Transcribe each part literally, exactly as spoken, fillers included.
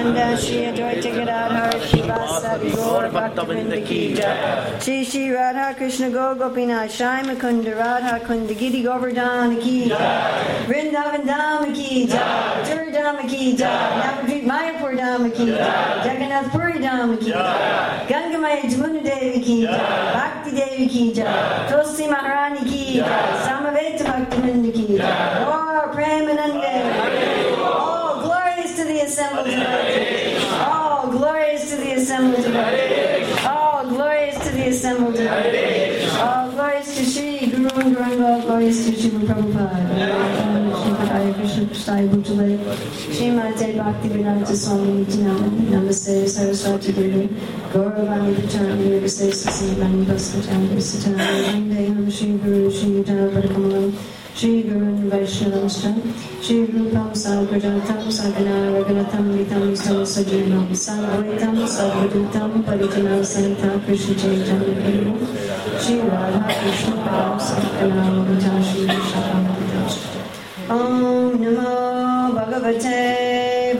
Govinda Shri Advaita Gadadhar Shivasadi Gaur Bhaktivinoda Ki Jai. Shri Shri Radha Krishna Go Gopinath Shai Mukunda Radha Kunda Giri Govardhana Ki Jai. Vrindavan Dhama Ki Jai. Mathura Dhama Ki Jai. Navadvip Mayapur Dhama Ki Jai. Jagannath Puri Dhama Ki Jai. Gangamaya Jamuna Devi Ki Jai. Bhakti Devi Ki Jai. Tulsi Maharani Ki Jai. Samaveta Bhaktivinoda Ki Jai. Oh, Premanande. All glories to the assembled devotees. All glories to the assembled devotees. All glories to the assembled devotees. All glories to Shri Guru and Guru. All glories to Shri Prabhupada. Shri Padaya Krishna Prasthaya Bhutale. Shri Mate Bhakti Vedanta Swami Nityananda. Namaste Saraswati Devi. Gauravani Pacharani Namaste Sasivani Bhaskachandra Satana. Vandeham Shri Guru Shri Nityananda Padakamalam. Shri Guru Vaishnavamscha, Shri Rupam Sagrajatam, Sadhana Raganatam, Vitam Stam Sajivam, Sadvaitam, Sadvadutam, Parijanam Santa, Krishna Chaitanya Prabhu, Shri Radha Krishna Padam Sakana Vata, Shri Vishakam Om Namo Bhagavate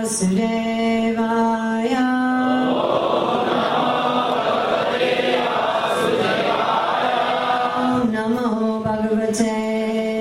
Vasudevaya. Om Namo Bhagavate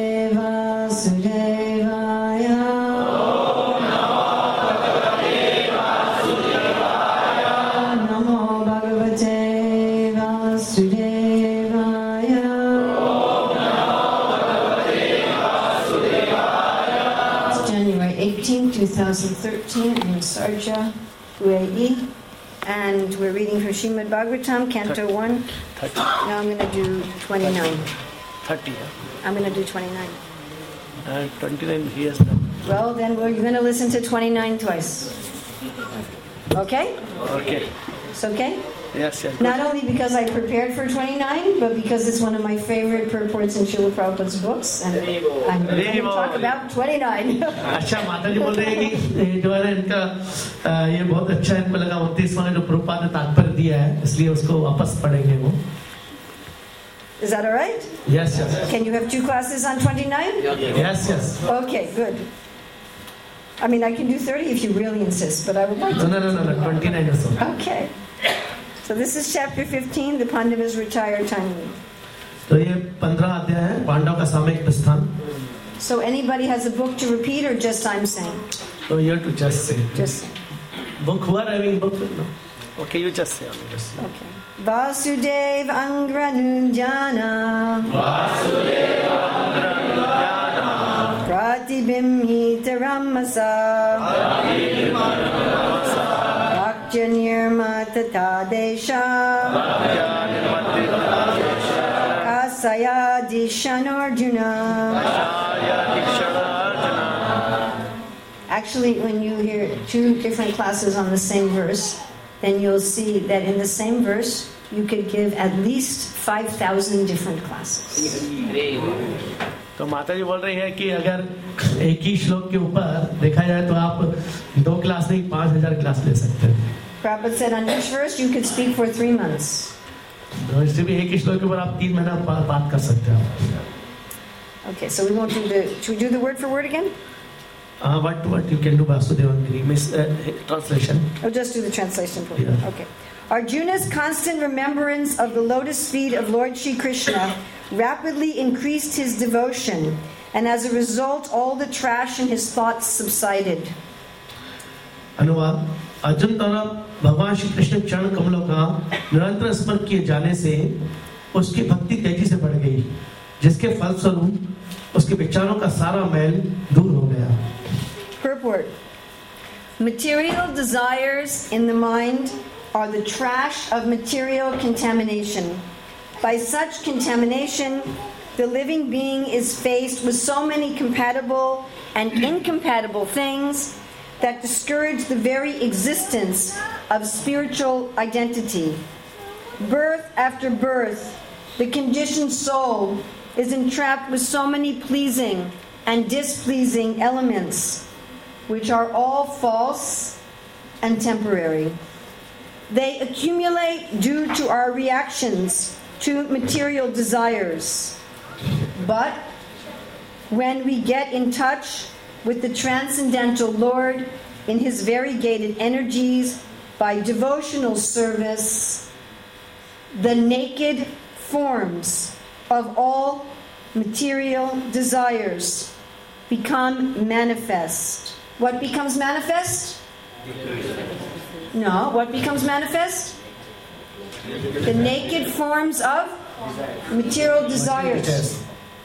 twenty thirteen in Sharjah, U A E, and we're reading from Srimad Bhagavatam, Canto one. thirty. Now I'm going to do twenty-nine. thirty, yeah? I'm going to do twenty-nine. And twenty-nine he has done. Well, then we're going to listen to twenty-nine twice. Okay? Okay. It's okay? Yes, yes. Not only because I prepared for twenty-nine, but because it's one of my favorite purports in Srila Prabhupada's books, and I'm going to talk about twenty-nine. अच्छा माता जी बोल रहे हैं कि जो है इनका ये बहुत अच्छा इनको लगा उनतीसवां जो प्रभुपाद ने तात्पर्य दिया है इसलिए उसको वापस पढ़ेंगे वो. Is that all right? Yes, yes. Can you have two classes on twenty-nine? Yes, yes. Okay, good. I mean, I can do thirty if you really insist, but I would like to. No, no, no, no, twenty-nine or so. Okay. So this is chapter fifteen, the Pandavas retire timely. तो ये पंद्रह अध्याय है पांडव का सामयिक प्रस्थान. So anybody has a book to repeat or just I'm saying? So you have to just say. Just say. Book who are having book? No. Okay, you just say. Just say. Okay. Vasudev Angranunjana Vasudev Angranunjana Pratibimhita Ramasa Bhakjanirmata Tadesha Kasaya Dishanarjuna. Actually, when you hear two different classes on the same verse, then you'll see that in the same verse, you could give at least five thousand different classes. तो माता जी बोल रही है कि अगर एक ही श्लोक के ऊपर देखा जाए तो आप दो क्लास नहीं पांच हजार क्लास ले सकते हैं. Prabhupada said on each verse you could speak for three months. तो इससे भी एक ही श्लोक के ऊपर आप तीन महीना बात कर सकते हैं. Okay, so we won't do the. Should we do the word for word again? Uh, what what you can do, Vasudevangiri, miss uh, translation. Oh, just do the translation for yeah. Okay. Arjuna's constant remembrance of the lotus feet of Lord Shri Krishna rapidly increased his devotion, and as a result, all the trash in his thoughts subsided. अनुवाद. अर्जुन द्वारा भगवान श्री कृष्ण चरण कमलों का निरंतर स्मरण किए जाने से उसकी भक्ति तेजी से बढ़ गई, जिसके फलस्वरूप उसके विचारों का सारा मैल दूर हो गया. Purport. Material desires in the mind are the trash of material contamination. By such contamination, the living being is faced with so many compatible and incompatible things that discourage the very existence of spiritual identity. Birth after birth, the conditioned soul is entrapped with so many pleasing and displeasing elements, which are all false and temporary. They accumulate due to our reactions to material desires. But when we get in touch with the transcendental Lord, in his variegated energies by devotional service, the naked forms of all material desires become manifest. What becomes manifest? No, what becomes manifest? The naked forms of material desires.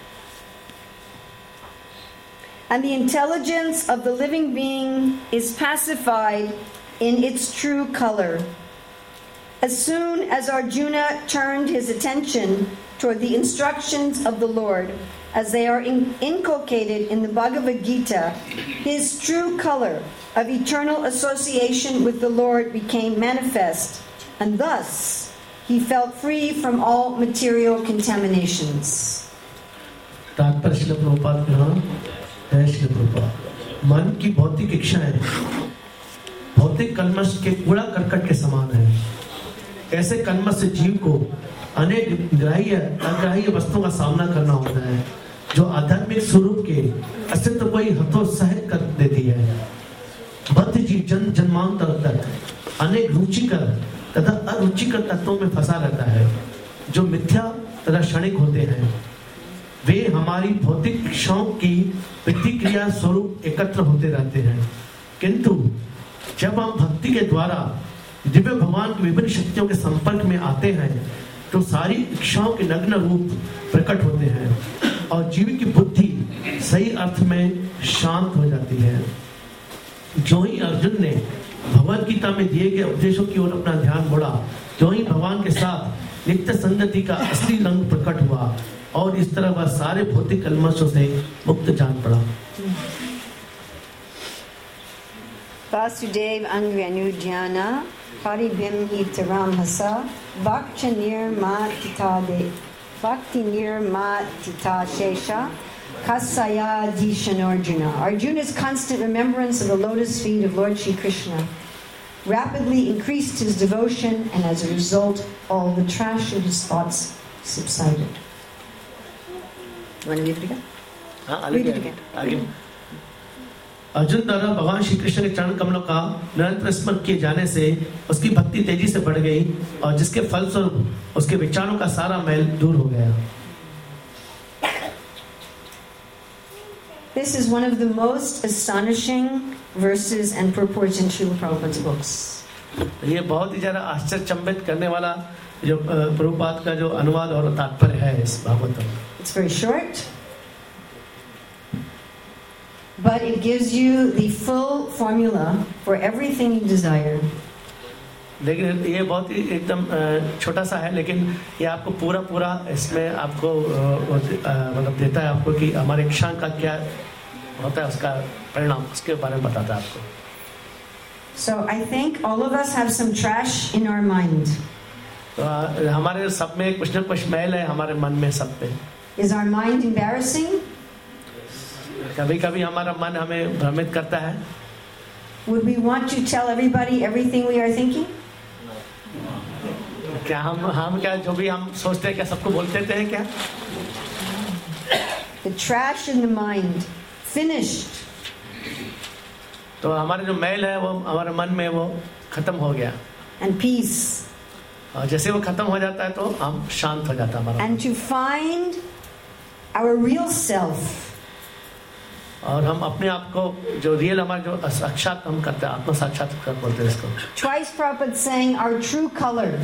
And the intelligence of the living being is pacified in its true color. As soon as Arjuna turned his attention toward the instructions of the Lord, as they are in- inculcated in the Bhagavad Gita, his true color of eternal association with the Lord became manifest, and thus he felt free from all material contaminations. तात्पर्य श्रील प्रभुपाद कहा है, श्रील प्रभुपाद मन की भौतिक इच्छाएं भौतिक कल्मश के कूड़ा करकट के समान है। ऐसे कल्मश से जीव को अनेक ग्राह्य अग्राह्य वस्तुओं का सामना करना होता है, जो आध्यात्मिक स्वरूप के अस्तित्व को ही हतोत्साहित कर देती है। बद्ध जीव जन जन्मांतर तक अनेक रुचिकर तथा अरुचिकर तत्वों में फंसा रहता है, जो मिथ्या तथा क्षणिक होते हैं। वे हमारी भौतिक इच्छाओं की प्रतिक्रिया स्वरूप एकत्र होते रहते हैं, किंतु जब हम भक्ति के द्वारा दिव्य भगवान की विभिन्न शक्तियों के संपर्क में आते हैं, तो सारी इच्छाओं के नग्न रूप प्रकट होते हैं और जीव की बुद्धि सही अर्थ में शांत हो जाती है। जो ही अर्जुन ने भगवद गीता में दिए गए उपदेशों की ओर अपना ध्यान मोड़ा, जो ही भगवान के साथ नित्य संगति का असली रंग प्रकट हुआ और इस तरह वह सारे भौतिक कल्मशों से मुक्त जान पड़ा। Vasudev Angvyanudhyana Paribhim Hitaram Hasa Bhakti Nirmatitade Bhakti Nirmatita Shesha Kasaya Dishanarjuna. Arjuna's constant remembrance of the lotus feet of Lord Shri Krishna rapidly increased his devotion, and as a result, all the trash in his thoughts subsided. You want to read it again? हाँ, Read it again. आगे। अर्जुन द्वारा भगवान श्री कृष्ण के चरण कमलों का निरंतर स्मरण किए जाने से उसकी भक्ति तेजी से बढ़ गई और जिसके फलस्वरूप उसके विचारों का सारा मैल दूर हो गया। This is one of the most astonishing verses and purports in Srila Prabhupada's books. ये बहुत ही ज्यादा आश्चर्यचंबित करने वाला जो प्रभुपाद का जो अनुवाद और तात्पर्य है इस Bhagavatam. It's very short, but it gives you the full formula for everything you desire. लेकिन ये बहुत ही एकदम छोटा सा है, लेकिन ये आपको पूरा पूरा इसमें आपको मतलब देता है आपको कि हमारे इच्छा का क्या होता है, उसका परिणाम उसके बारे में बताता है आपको। So I think all of us have some trash in our mind. तो हमारे सब में कुछ न कुछ मैल है हमारे मन में सब पे। Is our mind embarrassing? कभी कभी हमारा मन हमें भ्रमित करता है। Would we want to tell everybody everything we are thinking? क्या हम हम क्या जो भी हम सोचते हैं क्या सबको बोल देते हैं क्या? The trash in the mind finished. तो हमारे जो मैल है वो हमारे मन में वो खत्म हो गया। And peace. और जैसे वो खत्म हो जाता है तो हम शांत हो जाता है हमारा। And to find our real self. और हम अपने आप को जो रियल हमारा जो साक्षात हम करते हैं, आत्म साक्षात्कार बोलते हैं इसको। Twice Prabhupada saying our true color.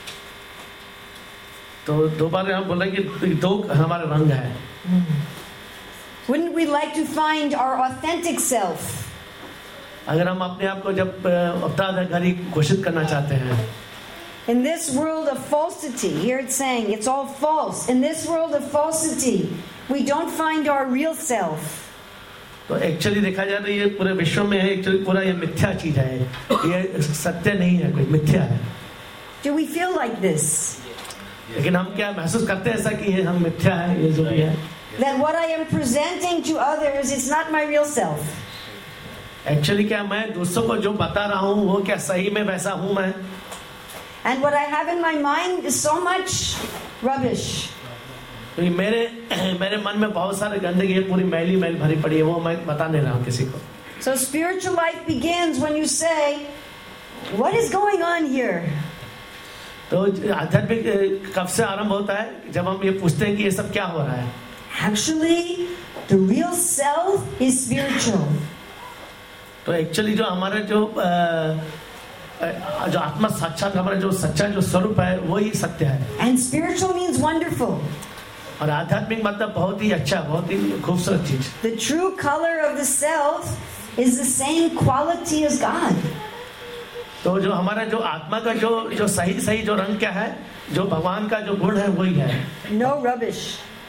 तो दो बार हम बोल रहे हैं कि दो हमारे रंग है। Wouldn't we like to find our authentic self? अगर हम अपने आप को जब अवतारधारी घोषित करना चाहते हैं। In this world of falsity, here it's saying it's all false. In this world of falsity, we don't find our real self. तो एक्चुअली देखा जाए तो ये पूरे विश्व में है, एक्चुअली पूरा ये मिथ्या चीज है, ये सत्य नहीं है, कोई मिथ्या है। Do we feel like this? लेकिन हम क्या महसूस करते हैं ऐसा कि ये हम मिथ्या है, ये जो भी है। That what I am presenting to others is not my real self. Actually क्या मैं दूसरों को जो बता रहा हूँ वो क्या सही में वैसा हूँ मैं? And what I have in my mind is so much rubbish. मेरे मेरे मन में बहुत सारे गंदगी है, पूरी मैली मैल भरी पड़ी है, वो मैं बता नहीं रहा हूँ किसी को। So spiritual life begins when you say, what is going on here? तो आध्यात्मिक कब से आरंभ होता है? जब हम ये पूछते हैं कि ये सब क्या हो रहा है. Actually, the real self is spiritual. तो एक्चुअली जो हमारा जो जो आत्मा साक्षात हमारा जो सच्चा जो स्वरूप है वही सत्य है. And spiritual means wonderful. और आध्यात्मिक मतलब बहुत ही अच्छा, बहुत ही खूबसूरत चीज. The true color of the self is the same quality as God. तो जो हमारा जो आत्मा का जो जो सही सही जो रंग क्या है, जो भगवान का जो गुण है वही है. No rubbish.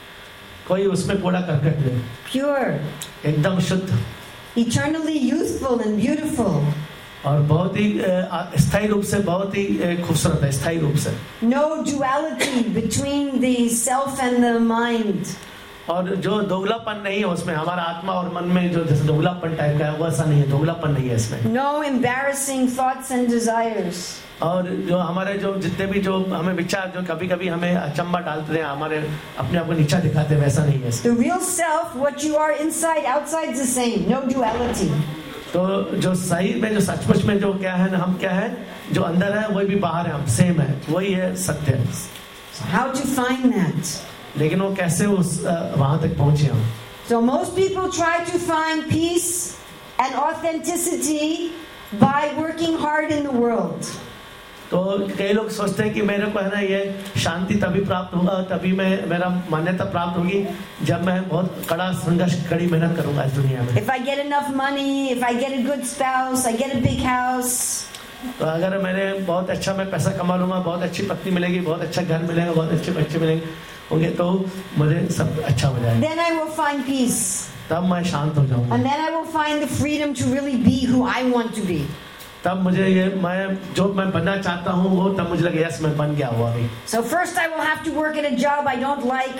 कोई उसमें कूड़ा करकट नहीं. Pure. एकदम शुद्ध. Eternally youthful and beautiful. और बहुत ही स्थायी रूप से बहुत ही खूबसूरत है, स्थायी रूप से. No duality between the self and the mind. और जो दोगलापन नहीं है उसमें, हमारा आत्मा और मन में जो जैसे दोगलापन टाइप का है वैसा नहीं है, दोगलापन नहीं है इसमें. No embarrassing thoughts and desires. और जो हमारे जो जितने भी जो हमें विचार जो कभी कभी हमें अचंबा डालते हैं, हमारे अपने आप को नीचा दिखाते हैं, वैसा नहीं है. The real self, what you are inside, outside is the same. No duality. तो जो सही में जो सचमुच में जो क्या है ना, हम क्या है, जो अंदर है वही भी बाहर है, हम सेम है, वही है सत्य. So how to find that? लेकिन वो कैसे उस वहां तक पहुंचे हम. So most people try to find peace and authenticity by working hard in the world. तो कई लोग सोचते हैं कि मेरे को है ना ये शांति तभी प्राप्त होगा, तभी मैं मेरा मान्यता प्राप्त होगी जब मैं बहुत कड़ा संघर्ष कड़ी मेहनत करूंगा इस दुनिया में. If I get enough money, if I get a good spouse, I get a big house. तो अगर मैंने बहुत अच्छा मैं पैसा कमा लूंगा, बहुत अच्छी पत्नी मिलेगी, बहुत अच्छा घर मिलेगा, बहुत अच्छे बच्चे मिलेंगे होंगे, तो मुझे सब अच्छा हो जाएगा. Then I will find peace. तब मैं शांत हो जाऊंगा. And then I will find the freedom to really be who I want to be. तब मुझे ये मैं जो मैं बनना चाहता हूँ वो तब मुझे लगे यस मैं बन गया हुआ अभी. So first I will have to work at a job I don't like.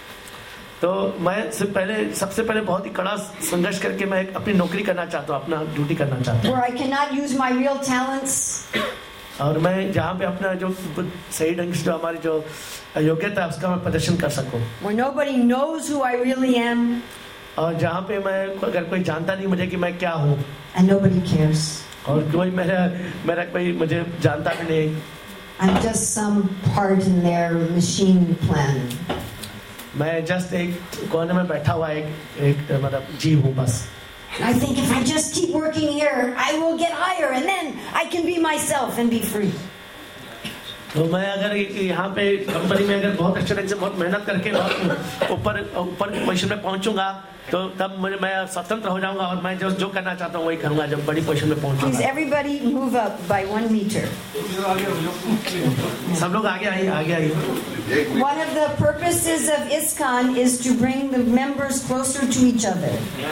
तो मैं से पहले सबसे पहले बहुत ही कड़ा संघर्ष करके मैं अपनी नौकरी करना चाहता हूँ, अपना ड्यूटी करना चाहता हूँ. Where I cannot use my real talents. और मैं जहाँ पे अपना जो सही ढंग से जो हमारी जो योग्यता है उसका मैं प्रदर्शन कर सकूँ. Where nobody knows who I really am. और जहाँ पे मैं अगर कोई जानता नहीं मुझे कि मैं क्या हूँ. And nobody cares. और कोई मेरा मेरा कोई मुझे जानता भी नहीं. I'm just some part in their machine plan. मैं जस्ट एक कोने में बैठा हुआ एक एक मतलब जीव हूँ बस. I think if I just keep working here, I will get higher, and then I can be myself and be free. तो मैं अगर यहाँ पे कंपनी में अगर बहुत अच्छे ढंग से बहुत मेहनत करके बहुत ऊपर ऊपर पोजीशन में पहुँचूंगा तो तब मुझे मैं स्वतंत्र हो जाऊंगा और मैं जो जो करना चाहता हूँ वही करूँगा जब बड़ी पोजीशन में पहुँचूंगा. Please everybody move up by one meter. सब लोग आगे आइए, आगे आइए. One of the purposes of ISKCON is to bring the members closer to each other.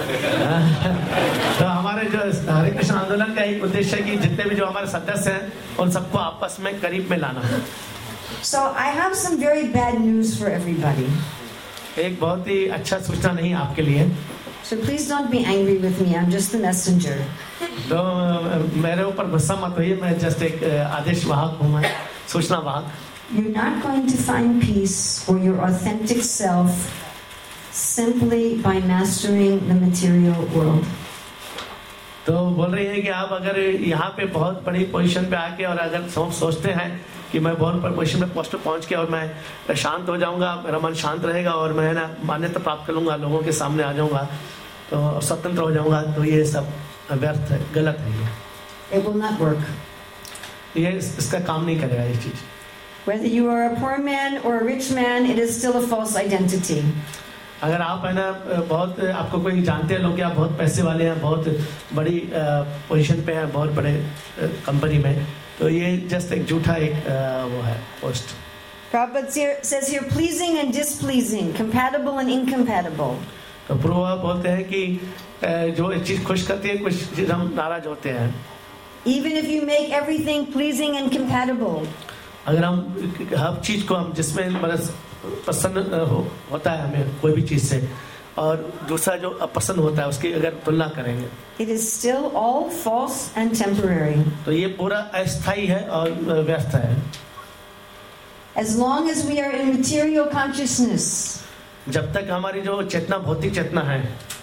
तो हमारे जो हरे कृष्ण आंदोलन का एक उद्देश्य है कि जितने भी जो हमारे सदस्य हैं उन सबको आपस में करीब में लाना. So I have some very bad news for everybody. एक बहुत ही अच्छा सूचना नहीं आपके लिए. So please don't be angry with me. I'm just the messenger. तो मेरे ऊपर गुस्सा मत होइए, मैं जस्ट एक आदेश वाहक हूँ, मैं सूचना वाहक. You're not going to find peace or your authentic self simply by mastering the material world. तो बोल रही है कि आप अगर यहाँ पे बहुत बड़ी पोजीशन पे आके और अगर सोचते हैं कि मैं बहुत बड़ी पोजीशन पे पोस्ट पे पहुँच के और मैं शांत हो जाऊंगा, मेरा मन शांत रहेगा और मैं ना मान्यता प्राप्त कर लूंगा, लोगों के सामने आ जाऊंगा तो स्वतंत्र हो जाऊंगा, तो ये सब व्यर्थ है, गलत है. ये It will not work. ये इसका काम नहीं करेगा ये चीज. Whether you are a poor man or a rich man, it is still a false identity. अगर आप है ना बहुत आपको कोई जानते हैं लोग, आप बहुत पैसे वाले हैं, बहुत बड़ी पोजीशन पे हैं, बहुत बड़े कंपनी में, तो ये जस्ट एक झूठा एक वो है post. Prabhupada says here pleasing and displeasing, compatible and incompatible. तो प्रभु बोलते हैं कि जो एक चीज खुश करती है, कुछ चीज हम नाराज होते हैं. Even if you make everything pleasing and compatible. अगर हम हर चीज को हम जिसमें मतलब पसंद हो, होता है हमें कोई भी चीज से, और दूसरा जो अपसंद होता है उसकी अगर तुलना करेंगे, it is still all false and temporary. तो ये पूरा अस्थायी है और व्यर्थ है. As long as we are in material consciousness, जब तक हमारी जो चेतना भौतिक चेतना है,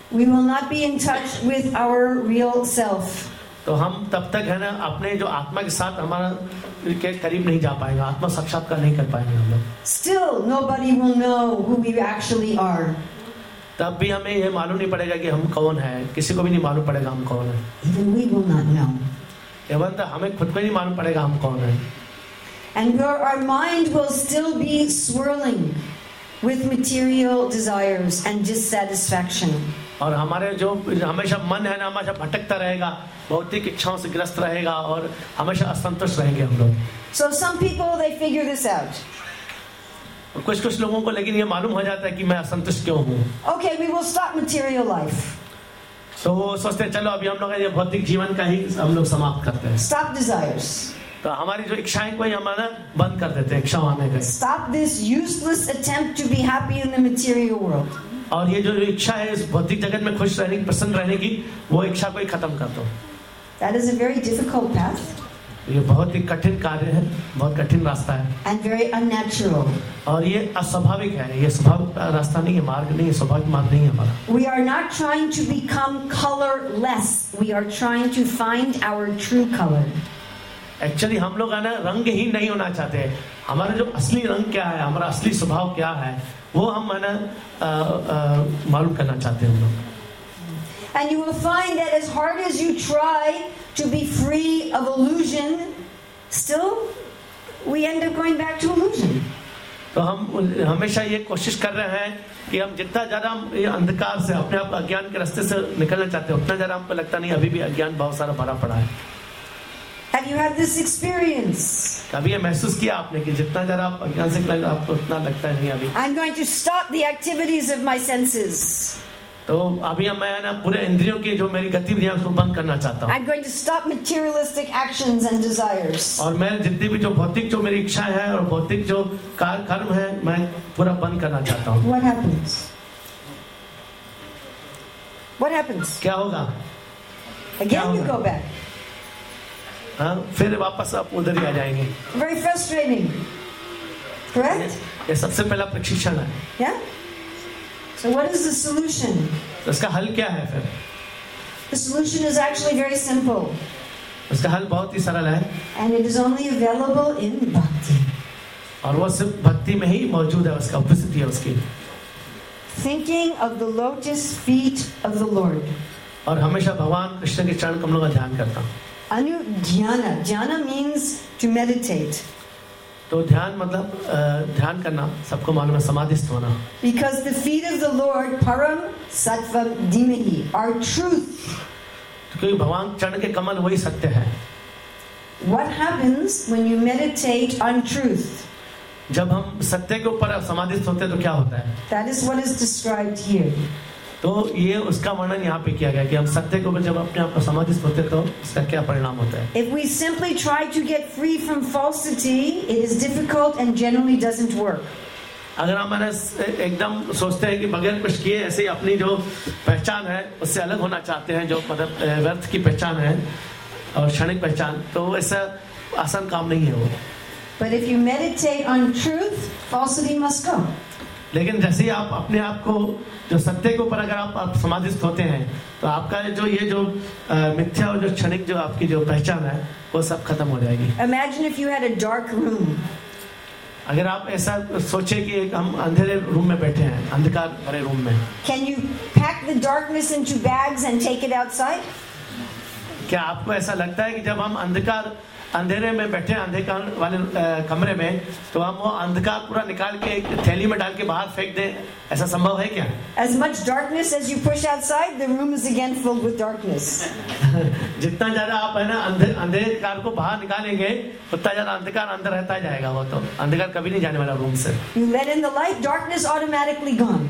we will not be in touch with our real self. तो हम तब तक है ना अपने जो आत्मा के साथ हमारा के करीब नहीं जा पाएगा, आत्मा साक्षात्कार नहीं कर पाएंगे हम लोग. Still, nobody will know who we actually are. तब भी हमें ये मालूम नहीं पड़ेगा कि हम कौन है, किसी को भी नहीं मालूम पड़ेगा हम कौन है. Even we will not know. एवं तो हमें खुद को नहीं मालूम पड़ेगा हम कौन है. And our, our mind will still be swirling with material desires and dissatisfaction. और हमारे जो हमेशा मन है ना हमेशा भटकता रहेगा, भौतिक इच्छाओं से ग्रस्त रहेगा और हमेशा असंतुष्ट रहेंगे हम लोग. So some people, they figure this out. कुछ कुछ लोगों को लेकिन ये मालूम हो जाता है कि मैं असंतुष्ट क्यों हूँ. Okay, we will stop material life. तो वो सोचते हैं चलो अभी हम लोग ये भौतिक जीवन का ही हम लोग समाप्त करते हैं. Stop desires. तो हमारी जो इच्छाएं को हमारा बंद कर देते हैं, इच्छा आने का. Stop this useless attempt to be happy in the material world. और ये जो इच्छा है इस भौतिक जगत में खुश रहने की, प्रसन्न रहने की, वो इच्छा को ही खत्म कर दो. That is a very difficult path. ये बहुत ही कठिन कार्य है, बहुत कठिन रास्ता है. And very unnatural. और ये अस्वाभाविक है, ये स्वाभाविक रास्ता नहीं है, मार्ग नहीं है, स्वाभाविक मार्ग नहीं है हमारा. We are not trying to become colorless. We are trying to find our true color. Actually हम लोग है ना रंग ही नहीं होना चाहते. हमारा जो असली रंग क्या है, हमारा असली स्वभाव क्या है, वो हम है ना मालूम करना चाहते हैं हम लोग. And you will find that as hard as you try to be free of illusion, still we end up going back to illusion. तो हम हमेशा ये कोशिश कर रहे हैं कि हम जितना ज्यादा हम ये अंधकार से अपने आप अज्ञान के रास्ते से निकलना चाहते हैं, उतना ज्यादा हमको लगता नहीं अभी भी अज्ञान बहुत सारा भरा पड़ा है. Have you had this experience? कभी ये महसूस किया आपने कि जितना ज्यादा आप अज्ञान से निकल आपको उतना लगता नहीं अभी. I'm going to stop the activities of my senses. तो अभी मैं ना पूरे इंद्रियों की जो मेरी गतिविधियां उसको बंद करना चाहता हूँ. I'm going to stop materialistic actions and desires. और मैं जितनी भी जो भौतिक जो मेरी इच्छाएं हैं और भौतिक जो कार्य कर्म है मैं पूरा बंद करना चाहता हूँ. What happens? What happens? क्या होगा? Again you go back. हाँ, फिर वापस आप उधर ही आ जाएंगे. Very frustrating. Correct? ये सबसे पहला प्रशिक्षण है. Yeah? So what is the solution? तो इसका हल क्या है फिर? The solution is actually very simple. इसका हल बहुत ही सरल है. And it is only available in bhakti. और वो सिर्फ भक्ति में ही मौजूद है, उसका उपस्थिति है उसकी. Thinking of the lotus feet of the Lord. और हमेशा भगवान कृष्ण के चरण कमलों का ध्यान करता हूँ. Anudhyana. Dhyana means to meditate. तो ध्यान मतलब ध्यान करना, सबको मालूम है, समाधिस्थ होना. Because the feet of the Lord, param sattva dhimahi, are truth. क्योंकि भगवान चरण के कमल वही सत्य है. What happens when you meditate on truth? जब हम सत्य के ऊपर समाधिस्थ होते हैं तो क्या होता है? That is what is described here. तो ये उसका वर्णन यहाँ पे किया गया कि हम सत्य के ऊपर जब अपने आप को समाधिस्थ होते हैं तो इसका क्या परिणाम होता है. If we simply try to get free from falsity, it is difficult and generally doesn't work. अगर हम एकदम सोचते हैं कि बगैर कुछ किए ऐसे ही अपनी जो पहचान है उससे अलग होना चाहते हैं, जो मतलब व्यर्थ की पहचान है और क्षणिक पहचान, तो ऐसा आसान काम नहीं है वो. But if you meditate on truth, falsity must go. लेकिन जैसे ही आप अपने आप को जो सत्य के ऊपर अगर आप, आप समाधिस्थ होते हैं तो आपका जो ये जो मिथ्या और जो क्षणिक जो आपकी जो पहचान है वो सब खत्म हो जाएगी. Imagine if you had a dark room. अगर आप ऐसा सोचे कि एक हम अंधेरे रूम में बैठे हैं, अंधकार भरे रूम में. Can you pack the darkness into bags and take it outside? क्या आपको ऐसा लगता है कि जब हम अंधकार अंधेरे में बैठे अंधकार वाले कमरे में तो हम वो अंधकार पूरा निकाल के एक थैली में डाल के बाहर फेंक दें, ऐसा संभव है क्या? As much darkness as you push outside, the room is again filled with darkness. जितना ज्यादा आप है ना अंधकार को बाहर निकालेंगे उतना ज्यादा अंधकार अंदर रहता ही जाएगा. वो तो अंधकार कभी नहीं जाने वाला रूम से. You let in the light, darkness automatically gone.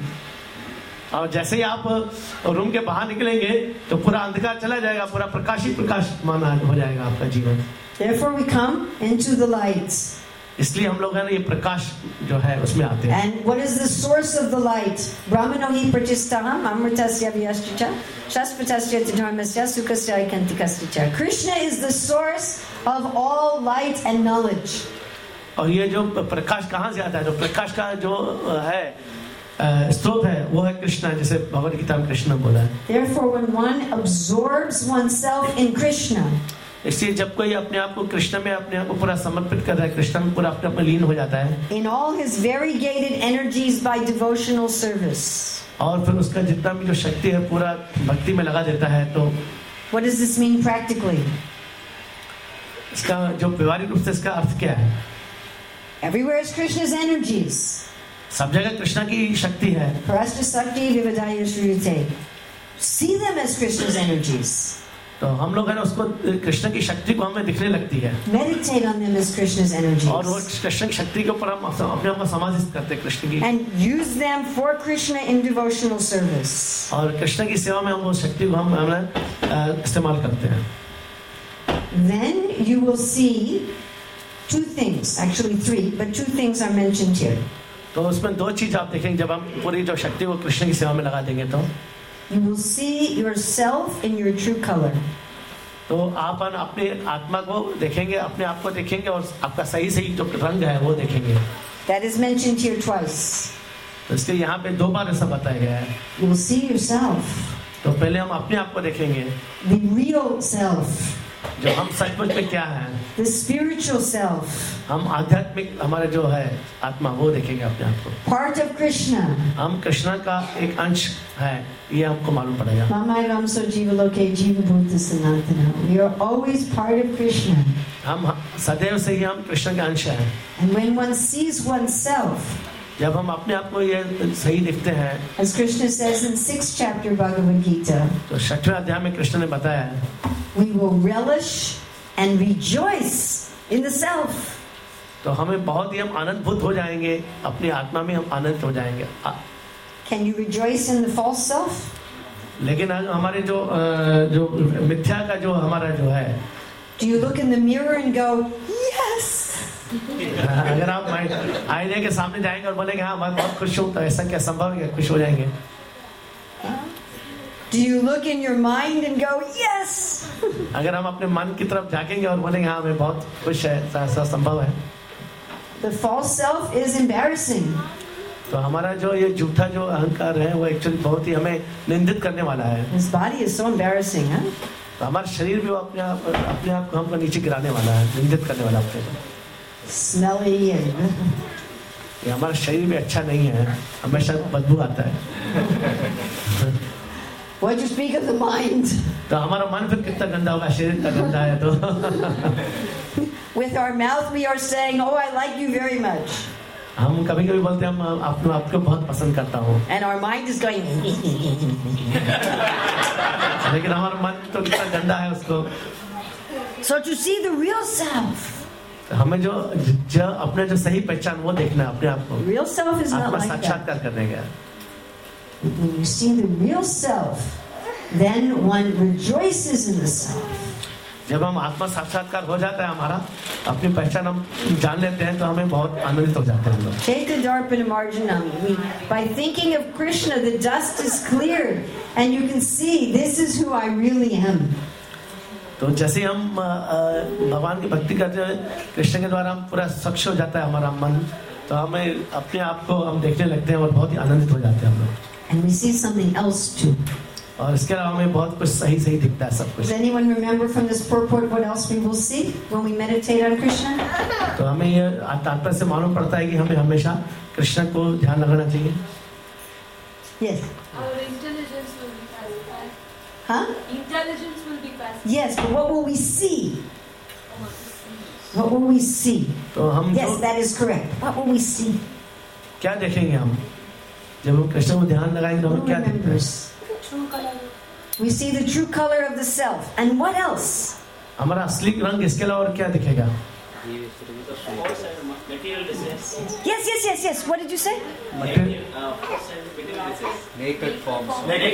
और जैसे ही आप रूम के बाहर निकलेंगे तो पूरा अंधकार चला जाएगा, पूरा प्रकाश ही प्रकाश माना हो जाएगा आपका जीवन. Therefore we come into the light. इसलिए हम लोग है ना ये प्रकाश जो है उसमें आते हैं. And what is the source of the light? Brahmano hi pratistaham amritasya vyascha shaspasya dharmasya sukasya ikantikasya. Krishna is the source of all light and knowledge. और ये जो प्रकाश कहाँ से आता है? जो प्रकाश का जो है अ, स्रोत है वो है कृष्णा, जैसे भगवद गीता में कृष्ण बोला है। Therefore, when one absorbs oneself in Krishna, इसलिए जब कोई अपने आप को कृष्ण में अपने आप को पूरा समर्पित कर रहा है, कृष्ण में पूरा अपने आप में लीन हो जाता है, in all his variegated energies by devotional service. और फिर उसका जितना भी जो शक्ति है पूरा भक्ति में लगा देता है, तो What does this mean practically? इसका जो व्यवहारिक रूप से इसका अर्थ क्या है? Everywhere is Krishna's energies. सब जगह कृष्णा की शक्ति है। Parashta Sakti Vivadaya Shrute. See them as Krishna's energies. तो हम लोग है ना उसको कृष्ण की शक्ति को हमें दिखने लगती है, Meditate on them as Krishna's energies. और वो कृष्ण की शक्ति के ऊपर हम अपने आप को समाधित करते हैं कृष्ण की, And use them for Krishna in devotional service. और कृष्ण की सेवा में हम वो शक्ति को हम हमें इस्तेमाल करते हैं। Then you will see two things, actually three, but two things are mentioned here. तो उसमें दो चीज आप देखेंगे, जब हम पूरी जो शक्ति को कृष्ण की सेवा में लगा देंगे तो You will see yourself in your true color. तो आप अपने आत्मा को देखेंगे, अपने आप को देखेंगे, और आपका सही सही जो रंग है वो देखेंगे। That is mentioned here twice. तो इसलिए यहाँ पे दो बार ऐसा बताया गया है। You will see yourself, तो पहले हम अपने आप को देखेंगे, the real self, जो हम सचमुच में क्या है, the spiritual self, हम आध्यात्मिक हमारे जो है आत्मा वो देखेंगे अपने आप को। part of Krishna. हम कृष्ण का एक अंश है, ये हमको मालूम पड़ेगा। Mamai Ramso Jiva Loke Jiva Bhuta Sanatana. We are always part of Krishna. हम सदैव से ही हम कृष्ण के अंश हैं। And when one sees oneself, जब हम अपने आप को ये सही दिखते हैं, as Krishna says in sixth chapter Bhagavad Gita, तो छठवें अध्याय में कृष्ण ने बताया है, we will relish and rejoice in the self. तो हमें बहुत ही हम आनंदभूत हो जाएंगे, अपनी आत्मा में हम आनंद हो जाएंगे। आ- Can you rejoice in the false self? लेकिन अगर हमारे जो अ, जो मिथ्या का जो हमारा जो है, Do you look in the mirror and go, yes? अगर आप माइंड- आईने के सामने जाएंगे और बोलेंगे हाँ मैं बहुत खुश हूँ, तो ऐसा क्या संभव है खुश हो जाएंगे? Do you look in your mind and go, yes? अगर हम अपने मन की तरफ झांकेंगे और बोलेंगे हाँ मैं बहुत खुश है, ऐसा ऐसा संभव है? The false self is embarrassing. तो हमारा जो ये झूठा जो अहंकार है वो एक्चुअली बहुत ही हमें निंदित करने वाला है। This body is so embarrassing, huh? तो हमारा शरीर भी वो अपने आप अपने आप को हमको नीचे गिराने वाला है, निंदित करने वाला अपने को। Smelly and ये हमारा शरीर भी अच्छा नहीं है, हमेशा बदबू आता है। what do you speak of the mind? तो हमारा मन फिर कितना गंदा होगा, शरीर का गंदा है तो। With our mouth we are saying, oh, I like you very much. हम कभी कभी बोलते हैं हम आपको आपको बहुत पसंद करता हूँ, And our mind is going, लेकिन हमारा मन तो कितना गंदा है उसको। so to see the real self. हमें जो जो अपने जो सही पहचान वो देखना है अपने आप को, Real self is not आत्मा like that. साक्षात्कार करने का। When you see the real self, then one rejoices in the self. जब हम आत्मा साक्षात्कार हो जाता है हमारा, अपनी पहचान हम जान लेते हैं, तो हमें बहुत आनंदित हो जाते हैं हम लोग। Chaita Darpana Marjanam. We, by thinking of Krishna, the dust is cleared, and you can see this is who I really am. तो जैसे हम अ, अ, भगवान की भक्ति करते हैं, कृष्ण के द्वारा हम पूरा स्वच्छ हो जाता है हमारा मन, तो हमें अपने आप को हम देखने लगते हैं और बहुत ही आनंदित हो जाते हैं हम लोग। And we see something else too. और इसके अलावा हमें बहुत कुछ सही सही दिखता है सब कुछ। Does anyone remember from this purport what else we will see when we meditate on Krishna? तो हमें ये तात्पर्य से मालूम पड़ता है कि हमें हमेशा कृष्ण को ध्यान लगाना चाहिए। Yes. Our intelligence will be pacified. Huh? Intelligence will be pacified. Yes, but what will we see? What will we see? तो हम Yes, जो that is correct. What will we see? क्या देखेंगे हम जब हम कृष्ण को ध्यान लगाएंगे, तो Who हमें क्या दिखता है? remembers? True color. We see the true color of the self. And what else? हमारा असली रंग, इसके अलावा और क्या दिखेगा? Yes, yes, yes, yes. What did you say? Naked forms.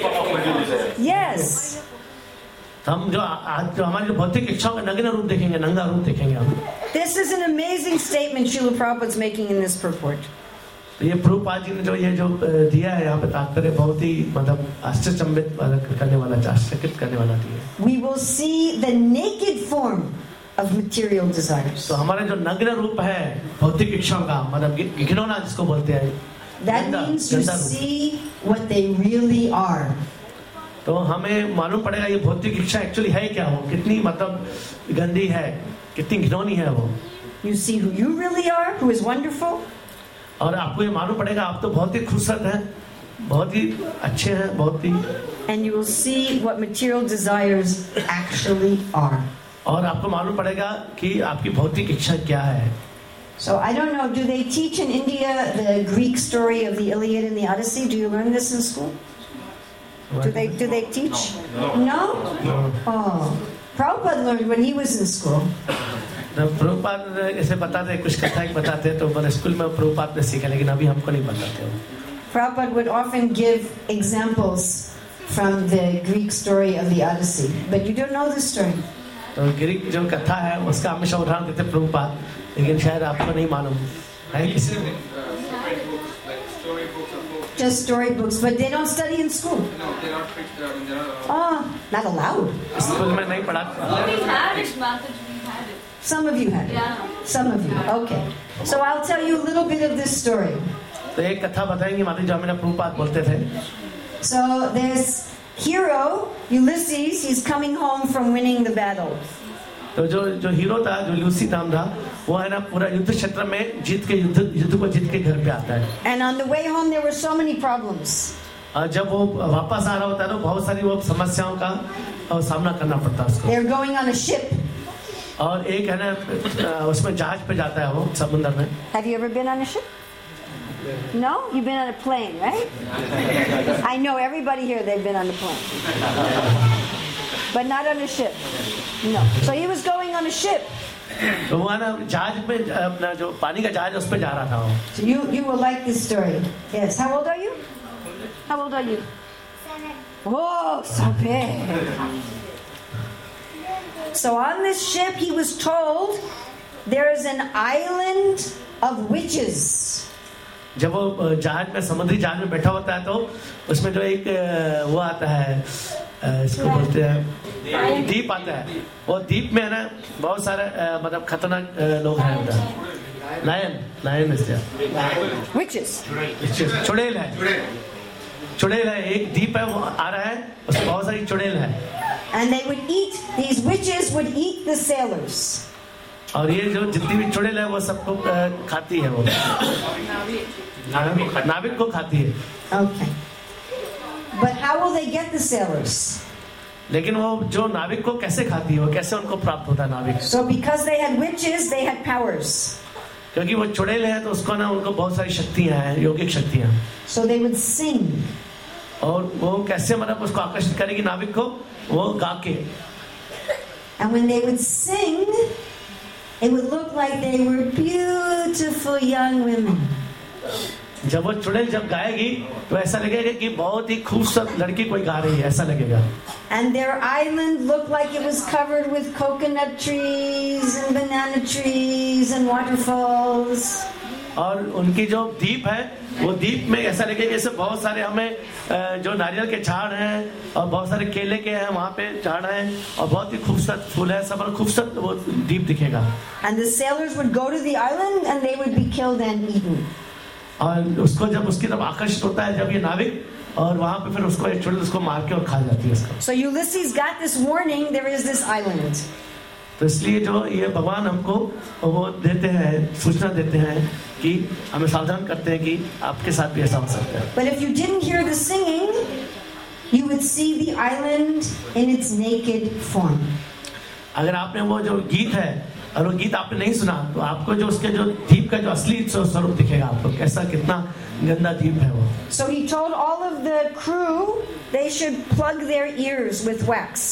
Yes. तो हम जो आज जो हमारी जो भौतिक इच्छाओं का नग्न रूप देखेंगे, नंगा रूप देखेंगे हम। This is an amazing statement Srila Prabhupada is making in this purport. तो ये प्रभुपाद जी ने जो ये जो अ, दिया है यहाँ पे तात्पर्य बहुत ही मतलब आश्चर्यचंबित वाला करने वाला, आश्चर्यचकित करने वाला दिया है। We will see the naked form of material desires. तो हमारा जो नग्न रूप है भौतिक इच्छाओं का, मतलब घिनौना जिसको बोलते हैं, That गंदा means you गंदा रूप। see what they really are. तो हमें मालूम पड़ेगा ये भौतिक इच्छा एक्चुअली है क्या, वो कितनी मतलब गंदी है, कितनी घिनौनी है वो। You see who you really are, who is wonderful. और आपको ये मालूम पड़ेगा आप तो बहुत ही खूबसूरत हैं, बहुत ही अच्छे हैं, बहुत ही। And you will see what material desires actually are. और आपको मालूम पड़ेगा कि आपकी भौतिक इच्छा क्या है। So I don't know, do they teach in India the Greek story of the Iliad and the Odyssey? Do you learn this in school? Do they do they teach? No. No? No. Oh. Prabhupada learned when he was in school. Prabhupada ऐसे बताते, कुछ कथाएं बताते, तो मैंने school में प्रभुपाद ने सीखा, लेकिन अभी हमको नहीं बताते। Prabhupada would often give examples from the Greek story of the Odyssey, but you don't know the story. तो ग्रीक जो कथा है उसका हमेशा उदाहरण देते प्रभुपाद, लेकिन शायद आपको नहीं मालूम है किसी ने। Just storybooks, but they don't study in school. No, they're not fixed. I mean, they're not. Oh, not allowed. School में नहीं पढ़ाते। We had it, Mataji, we had it. Some of you had it. Yeah. Some of you. Okay. So I'll tell you a little bit of this story. तो एक कथा बताएंगे माता जी, हमें प्रभुपाद बोलते थे। So there's hero Ulysses. He's coming home from winning the battle. तो जो जो हीरो था, जो लूसी नाम था, वो है ना पूरा युद्ध क्षेत्र में जीत के युद्ध युद्ध को जीत के घर पे आता है। And on the way home there were so many problems. और जब वो वापस आ रहा होता है तो बहुत सारी वो समस्याओं का सामना करना पड़ता है उसको। They're going on a ship. और एक है ना उसमें जहाज पे जाता है वो समुद्र में। Have you ever been on a ship? No? You've been on a plane, right? I know everybody here, they've been on a plane. But not on a ship. No. So he was going on a ship. तो वो है ना जहाज पे अपना जो पानी का जहाज उस पे जा रहा था वो। So you you will like this story. Yes. How old are you? How old are you? Seven. Oh, so big. So on this ship he was told there is an island of witches. जब वो जहाज में समुद्री जहाज में बैठा होता है तो उसमें जो एक वो आता है, इसको बोलते हैं द्वीप आता है, वो द्वीप में है ना बहुत सारे मतलब खतरनाक लोग हैं उधर। Lion lion Witches. चुड़ैल है, चुड़ैल है, एक द्वीप है वो आ रहा है, उसमें बहुत सारी चुड़ैल है। And they would eat, these witches would eat the sailors. और ये जो जितनी भी चुड़ैल है वो सबको खाती है, वो नाविक को खाती है। Okay. But how will they get the sailors? लेकिन वो जो नाविक को कैसे खाती है, वो कैसे उनको प्राप्त होता है नाविक? So because they had witches, they had powers. क्योंकि वो चुड़ैल है तो उसको ना उनको बहुत सारी शक्तियां हैं, योगिक शक्तियां। So they would sing. और वो कैसे मतलब उसको आकर्षित करेगी नाविक को, वो गा के। And when they would sing, it would look like they were beautiful young women. जब वो चुड़ैल जब गाएगी तो ऐसा लगेगा कि बहुत ही खूबसूरत लड़की कोई गा रही है, ऐसा लगेगा। And their island looked like it was covered with coconut trees and banana trees and waterfalls. और उनकी जो द्वीप है वो द्वीप में ऐसा लगेगा जैसे बहुत सारे हमें जो नारियल के झाड़ हैं और बहुत सारे केले के हैं वहाँ पे झाड़ हैं और बहुत ही खूबसूरत फूल है, सब खूबसूरत वो द्वीप दिखेगा। And the sailors would go to the island and they would be killed and eaten. और उसको जब उसकी तरफ आकर्षित होता है जब ये नाविक, और वहाँ पे फिर उसको एक चुड़ैल उसको मार के और खा जाती है उसको। So Ulysses got this warning, there is this island. तो इसलिए जो ये भगवान हमको वो देते हैं, सूचना देते हैं कि हमें सावधान करते हैं कि आपके साथ भी ऐसा हो सकता है। But if you didn't hear the singing, you would see the island in its naked form. अगर आपने वो जो गीत है और वो गीत आपने नहीं सुना तो आपको जो उसके जो द्वीप का जो असली स्वरूप दिखेगा आपको, कैसा कितना गंदा द्वीप है वो। So he told all of the crew they should plug their ears with wax.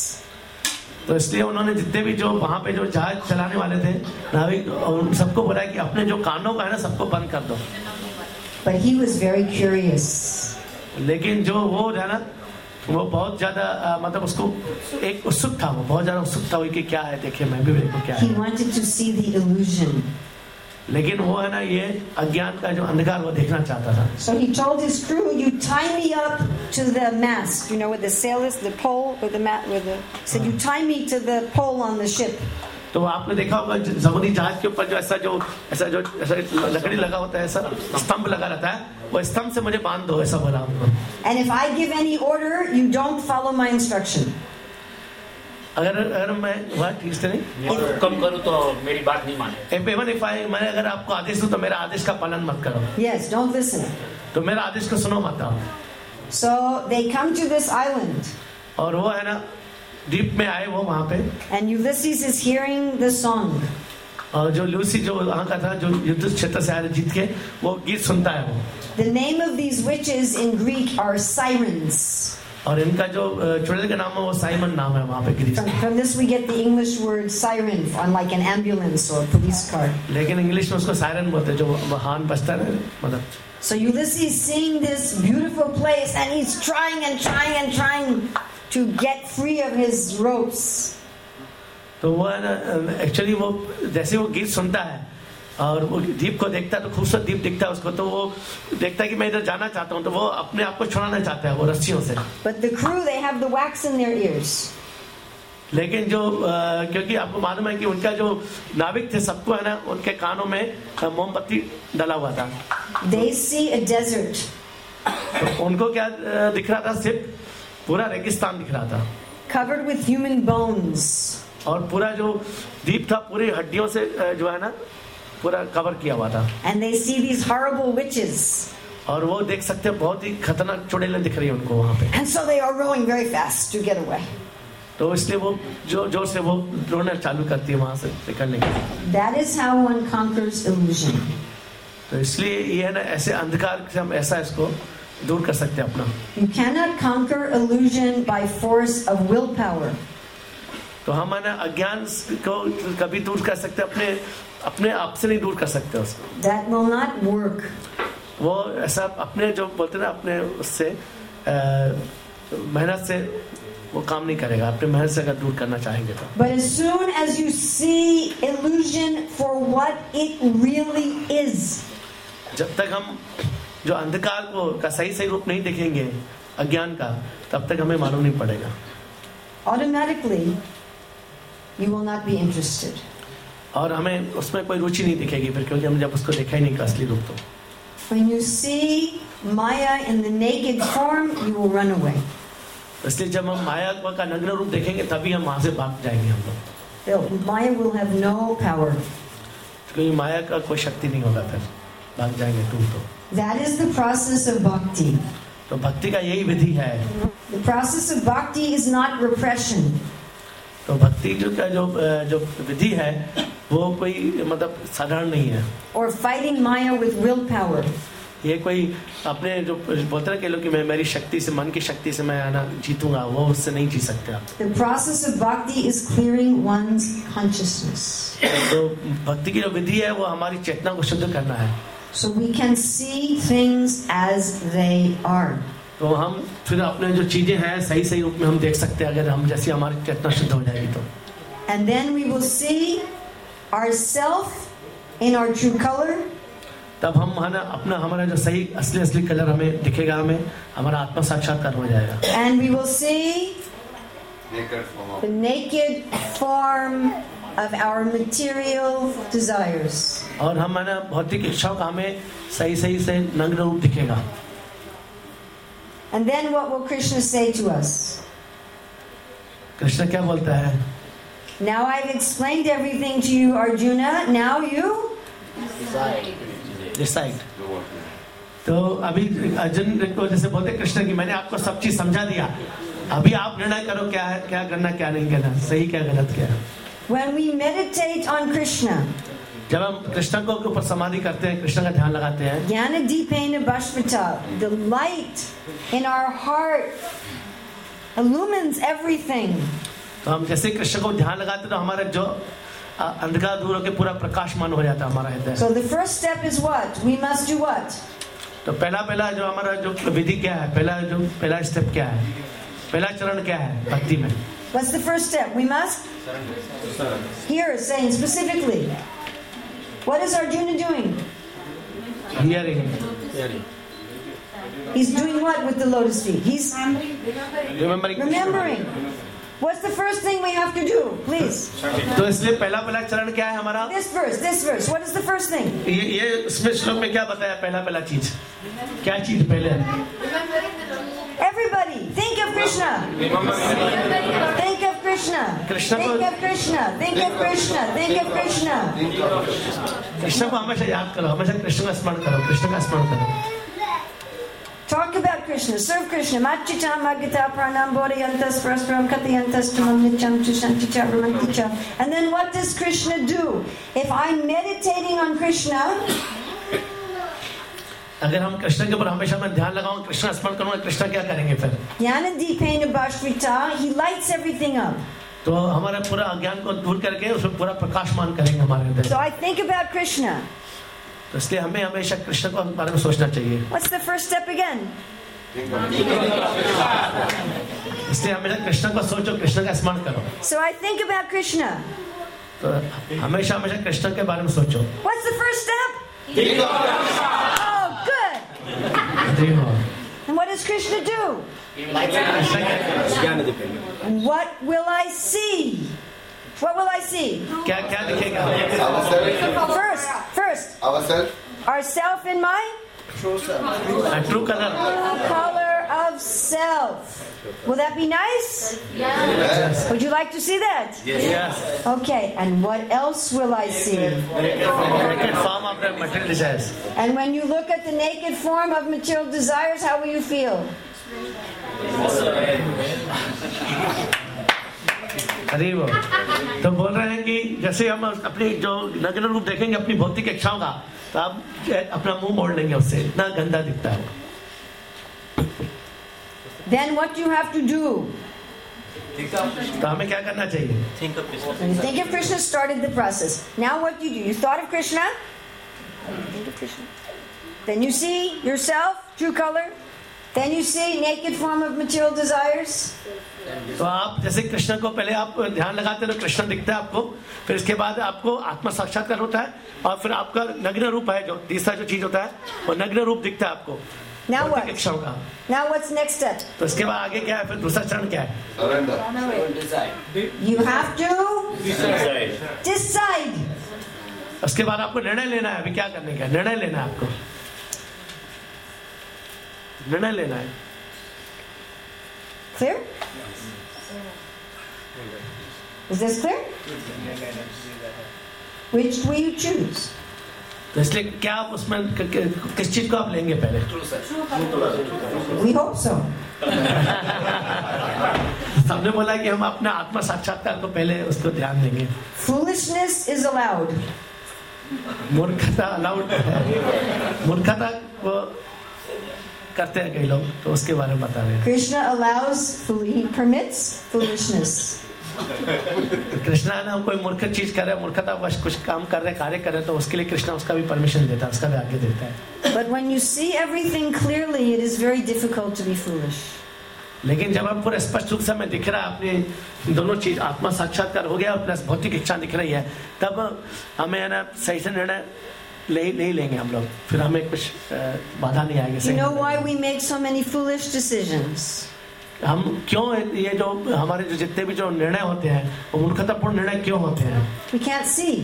तो इसलिए उन्होंने जितने भी जो वहाँ पे जो जहाज चलाने वाले थे नाविक, उन सबको बोला कि अपने जो कानों का है ना सबको बंद कर दो। But he was very curious. लेकिन जो वो है ना वो बहुत ज्यादा मतलब उसको एक उत्सुक था, वो बहुत ज्यादा उत्सुक था कि क्या है, देखिए मैं भी देखो क्या है। He wanted to see the illusion. लेकिन वो है ना ये अज्ञान का जो अंधकार वो देखना चाहता था। So he told his crew, "You tie me up to the mast, you know, with the sail is, the pole, with the mat, with the." Said, "You tie me to the pole on the ship." तो आपने देखा होगा जमुनी जहाज के ऊपर जो ऐसा जो ऐसा जो ऐसा लकड़ी लगा होता है, ऐसा स्तंभ लगा रहता है, वो स्तंभ से मुझे बांध दो, ऐसा बोला हमको. And if I give any order, you don't follow my instruction. अगर अगर मैं what is the name? कम करूँ तो मेरी बात नहीं माने. Even if I मैं अगर आपको आदेश दूं तो मेरा आदेश का पालन मत करो. Yes, don't listen. तो मेरा आदेश को सुनो मत. So they come to this island. और वो है ना द्वीप में आए वो वहाँ पे. And Ulysses is hearing the song. और जो लूसी जो वहाँ का था, जो युद्ध क्षेत्र से आया जीत के, वो गीत सुनता है वो. The name of these witches in Greek are sirens. और इनका जो चुड़ैल का नाम है वो साइमन नाम है वहाँ पे Greece. From, from this we get the English word siren, on like an ambulance or police car. लेकिन इंग्लिश में उसको सायरन बोलते हैं, जो हार्न बजता है मतलब. So Ulysses seeing this beautiful place and he's trying and trying and trying to get free of his ropes. तो वो है ना एक्चुअली वो जैसे वो गीत सुनता है और वो द्वीप को देखता है, तो खूबसूरत द्वीप दिखता है उसको, तो वो देखता है कि मैं इधर जाना चाहता हूँ, तो वो अपने आप को छुड़ाना चाहता है वो रस्सियों से. But the crew, they have the wax in their ears. लेकिन जो आ, क्योंकि आपको मालूम है कि उनका जो नाविक थे सबको है ना उनके कानों में मोमबत्ती डला हुआ था. They see a desert. तो उनको क्या दिख रहा था? सिर्फ पूरा रेगिस्तान दिख रहा था. Covered with human bones. और पूरा जो द्वीप था पूरी हड्डियों से जो है ना पूरा कवर किया हुआ था. And they see these horrible witches. और वो देख सकते हैं बहुत ही खतरनाक चुड़ैलें दिख रही है उनको वहाँ पे. And so they are rowing very fast to get away. तो इसलिए वो जो जोर से वो रोना चालू करती है वहाँ से निकलने के लिए. That is how one conquers illusion. तो इसलिए ये है ना ऐसे अंधकार से हम ऐसा इसको दूर कर सकते हैं अपना. You cannot conquer illusion by force of willpower. तो हम है ना अज्ञान को कभी दूर कर सकते अपने अपने आप से नहीं दूर कर सकते उसको. That will not work. वो ऐसा अपने जो बोलते ना अपने उससे मेहनत से वो काम नहीं करेगा. अपने मेहनत से अगर दूर करना चाहेंगे तो. But as soon as you see illusion for what it really is, जब तक हम जो अंधकार को का सही सही रूप नहीं देखेंगे अज्ञान का, तब तक हमें मालूम नहीं पड़ेगा. automatically you will not be interested. और हमें उसमें कोई रुचि नहीं दिखेगी फिर, क्योंकि हम जब उसको देखा ही नहीं का असली रूप. तो When you see Maya in the naked form, you will run away. इसलिए जब हम माया का नग्न रूप देखेंगे तभी हम वहां से भाग जाएंगे हम लोग. Maya will have no power. क्योंकि माया का कोई शक्ति नहीं होगा, फिर भाग जाएंगे तुम तो. That is the process of bhakti. तो भक्ति का यही विधि है. The process of bhakti is not repression. तो भक्ति जो का जो जो विधि है वो कोई मतलब साधारण नहीं है. Or fighting Maya with willpower. ये कोई अपने जो बोलते हैं कि लोग कि मैं मेरी शक्ति से, मन की शक्ति से मैं आना जीतूंगा, वो उससे नहीं जीत सकते आप. The process of bhakti is clearing one's consciousness. तो भक्ति की जो विधि है वो हमारी चेतना को शुद्ध करना है. So we can see things as they are. तो हम फिर अपने जो चीजें हैं सही सही रूप में हम देख सकते हैं अगर हम जैसे हमारी चेतना शुद्ध हो जाएगी तो. And then we will see ourself in our true color. तब हम है ना अपना हमारा जो सही असली असली कलर हमें दिखेगा, हमें हमारा आत्मा साक्षात्कार हो जाएगा. And we will see the naked form of our material desires. और हम है ना भौतिक इच्छाओं का हमें सही सही से नग्न रूप दिखेगा. And then what will Krishna say to us? Krishna क्या बोलता है? Now I've explained everything to you, Arjuna. Now you decide. तो अभी अर्जुन को जैसे बोलते कृष्ण की मैंने आपको सब चीज समझा दिया, अभी आप निर्णय करो क्या है, क्या करना क्या नहीं करना, सही क्या गलत क्या. When we meditate on Krishna, जब हम कृष्ण को ऊपर समाधि करते हैं, कृष्ण का ध्यान लगाते हैं, Jnana Deepena Bhashvata, the light in our heart illumines everything. तो हम जैसे कृष्ण को ध्यान लगाते तो हमारा जो अंधकार दूर होकर पूरा प्रकाशमान हो जाता है हमारा हृदय. So the first step is what? We must do what? तो पहला पहला जो हमारा जो विधि क्या है, पहला जो पहला स्टेप क्या है, पहला चरण क्या है भक्ति में? What's the first step? We must here is saying specifically. What is Arjuna doing? Hearing. He's doing what with the lotus feet? He's Remembering. remembering. What's the first thing we have to do? Please. तो इसलिए पहला पहला चरण क्या है हमारा? This verse, this verse. What is the first thing? ये ये इसमें श्लोक में क्या बताया? पहला पहला चीज क्या चीज पहले? Everybody, think of Krishna. Think of Krishna. Krishna Think को- of Krishna. Think of Krishna. Think of Krishna. Krishna को हमेशा याद करो, हमेशा कृष्ण का स्मरण करो, कृष्ण का स्मरण करो. Talk about Krishna. Serve Krishna. Machita magita pranam bodhayantas prasparam kathayantas tamam nityam tushanticha ramanticha. And then what does Krishna do? If I'm meditating on Krishna, अगर हम कृष्ण के ऊपर हमेशा मैं ध्यान लगाऊं, कृष्ण स्मरण करूंगा, कृष्ण क्या करेंगे फिर? Jnana Deepena Bhashrita, he lights everything up. तो हमारा पूरा अज्ञान को दूर करके उसमें पूरा प्रकाशमान करेंगे हमारे अंदर. So I think about Krishna. तो इसलिए हमें हमेशा कृष्ण को बारे में सोचना चाहिए. What's the first step again? इसलिए हमेशा कृष्ण को सोचो, कृष्ण का स्मरण करो. So I think about Krishna. तो हमेशा हमेशा कृष्ण के बारे में सोचो. What's the first step? Oh, good. जी हाँ. And what does Krishna do? What will I see? What will I see? क्या क्या दिखेगा? First, first, Ourselves. ourself in mind. True colour. True color of self. Will that be nice? Yes. Would you like to see that? Yes. Okay, and what else will I see? Naked form of the material desires. And when you look at the naked form of material desires, how will you feel? अरे वो तो बोल रहे हैं कि जैसे हम अपनी जो नग्न रूप देखेंगे अपनी भौतिक इच्छाओं का, तो आप अपना मुंह मोड़ लेंगे, उससे इतना गंदा दिखता है. Then what do you have to do? तो हमें क्या करना चाहिए? When you think of Krishna, started the process. Now what do you do? You thought of Krishna? Think of Krishna. Then you see yourself, true color. Then you see naked form of material desires. तो आप जैसे कृष्ण को पहले आप ध्यान लगाते हो, कृष्ण दिखता है आपको, फिर इसके बाद आपको आत्मा साक्षात्कार होता है, और फिर आपका नग्न रूप है, जो तीसरा जो चीज होता है वो नग्न रूप दिखता है आपको. Now what? इच्छाओं का. Now what's next step? तो इसके बाद आगे क्या है? फिर दूसरा चरण क्या है? Surrender. You have to decide. उसके बाद आपको निर्णय लेना है. अभी क्या करने का निर्णय लेना है? आपको निर्णय लेना है. Clear? Is this clear? Which will you choose? तो इसलिए क्या आप उसमें क- क- किस चीज को आप लेंगे पहले? We hope so. सबने बोला कि हम अपना आत्मा साक्षात्कार को पहले उसको ध्यान देंगे. Foolishness is allowed. मूर्खता अलाउड है. मूर्खता को करते हैं कई लोग, तो उसके बारे में बता रहे हैं. Krishna allows, he permits foolishness. Krishna ने हम कोई मूर्ख चीज कर रहे हैं, मूर्खता वश कुछ काम कर रहे हैं, कार्य कर रहे हैं, तो उसके लिए कृष्णा उसका भी परमिशन देता है, उसका भी आगे देता है. But when you see everything clearly, it is very difficult to be foolish. लेकिन जब हम पूरे स्पष्ट रूप से हमें दिख रहा है, अपनी दोनों चीज आत्मा साक्षात्कार हो गया और प्लस भौतिक इच्छा दिख रही है, तब हमें है ना सही से निर्णय ले नहीं लेंगे हम लोग, फिर हमें कुछ बाधा नहीं आएगी. You know why we make so many foolish decisions? हम क्यों ये जो हमारे जो जितने भी जो निर्णय होते हैं वो मूर्खतापूर्ण निर्णय क्यों होते हैं? We can't see.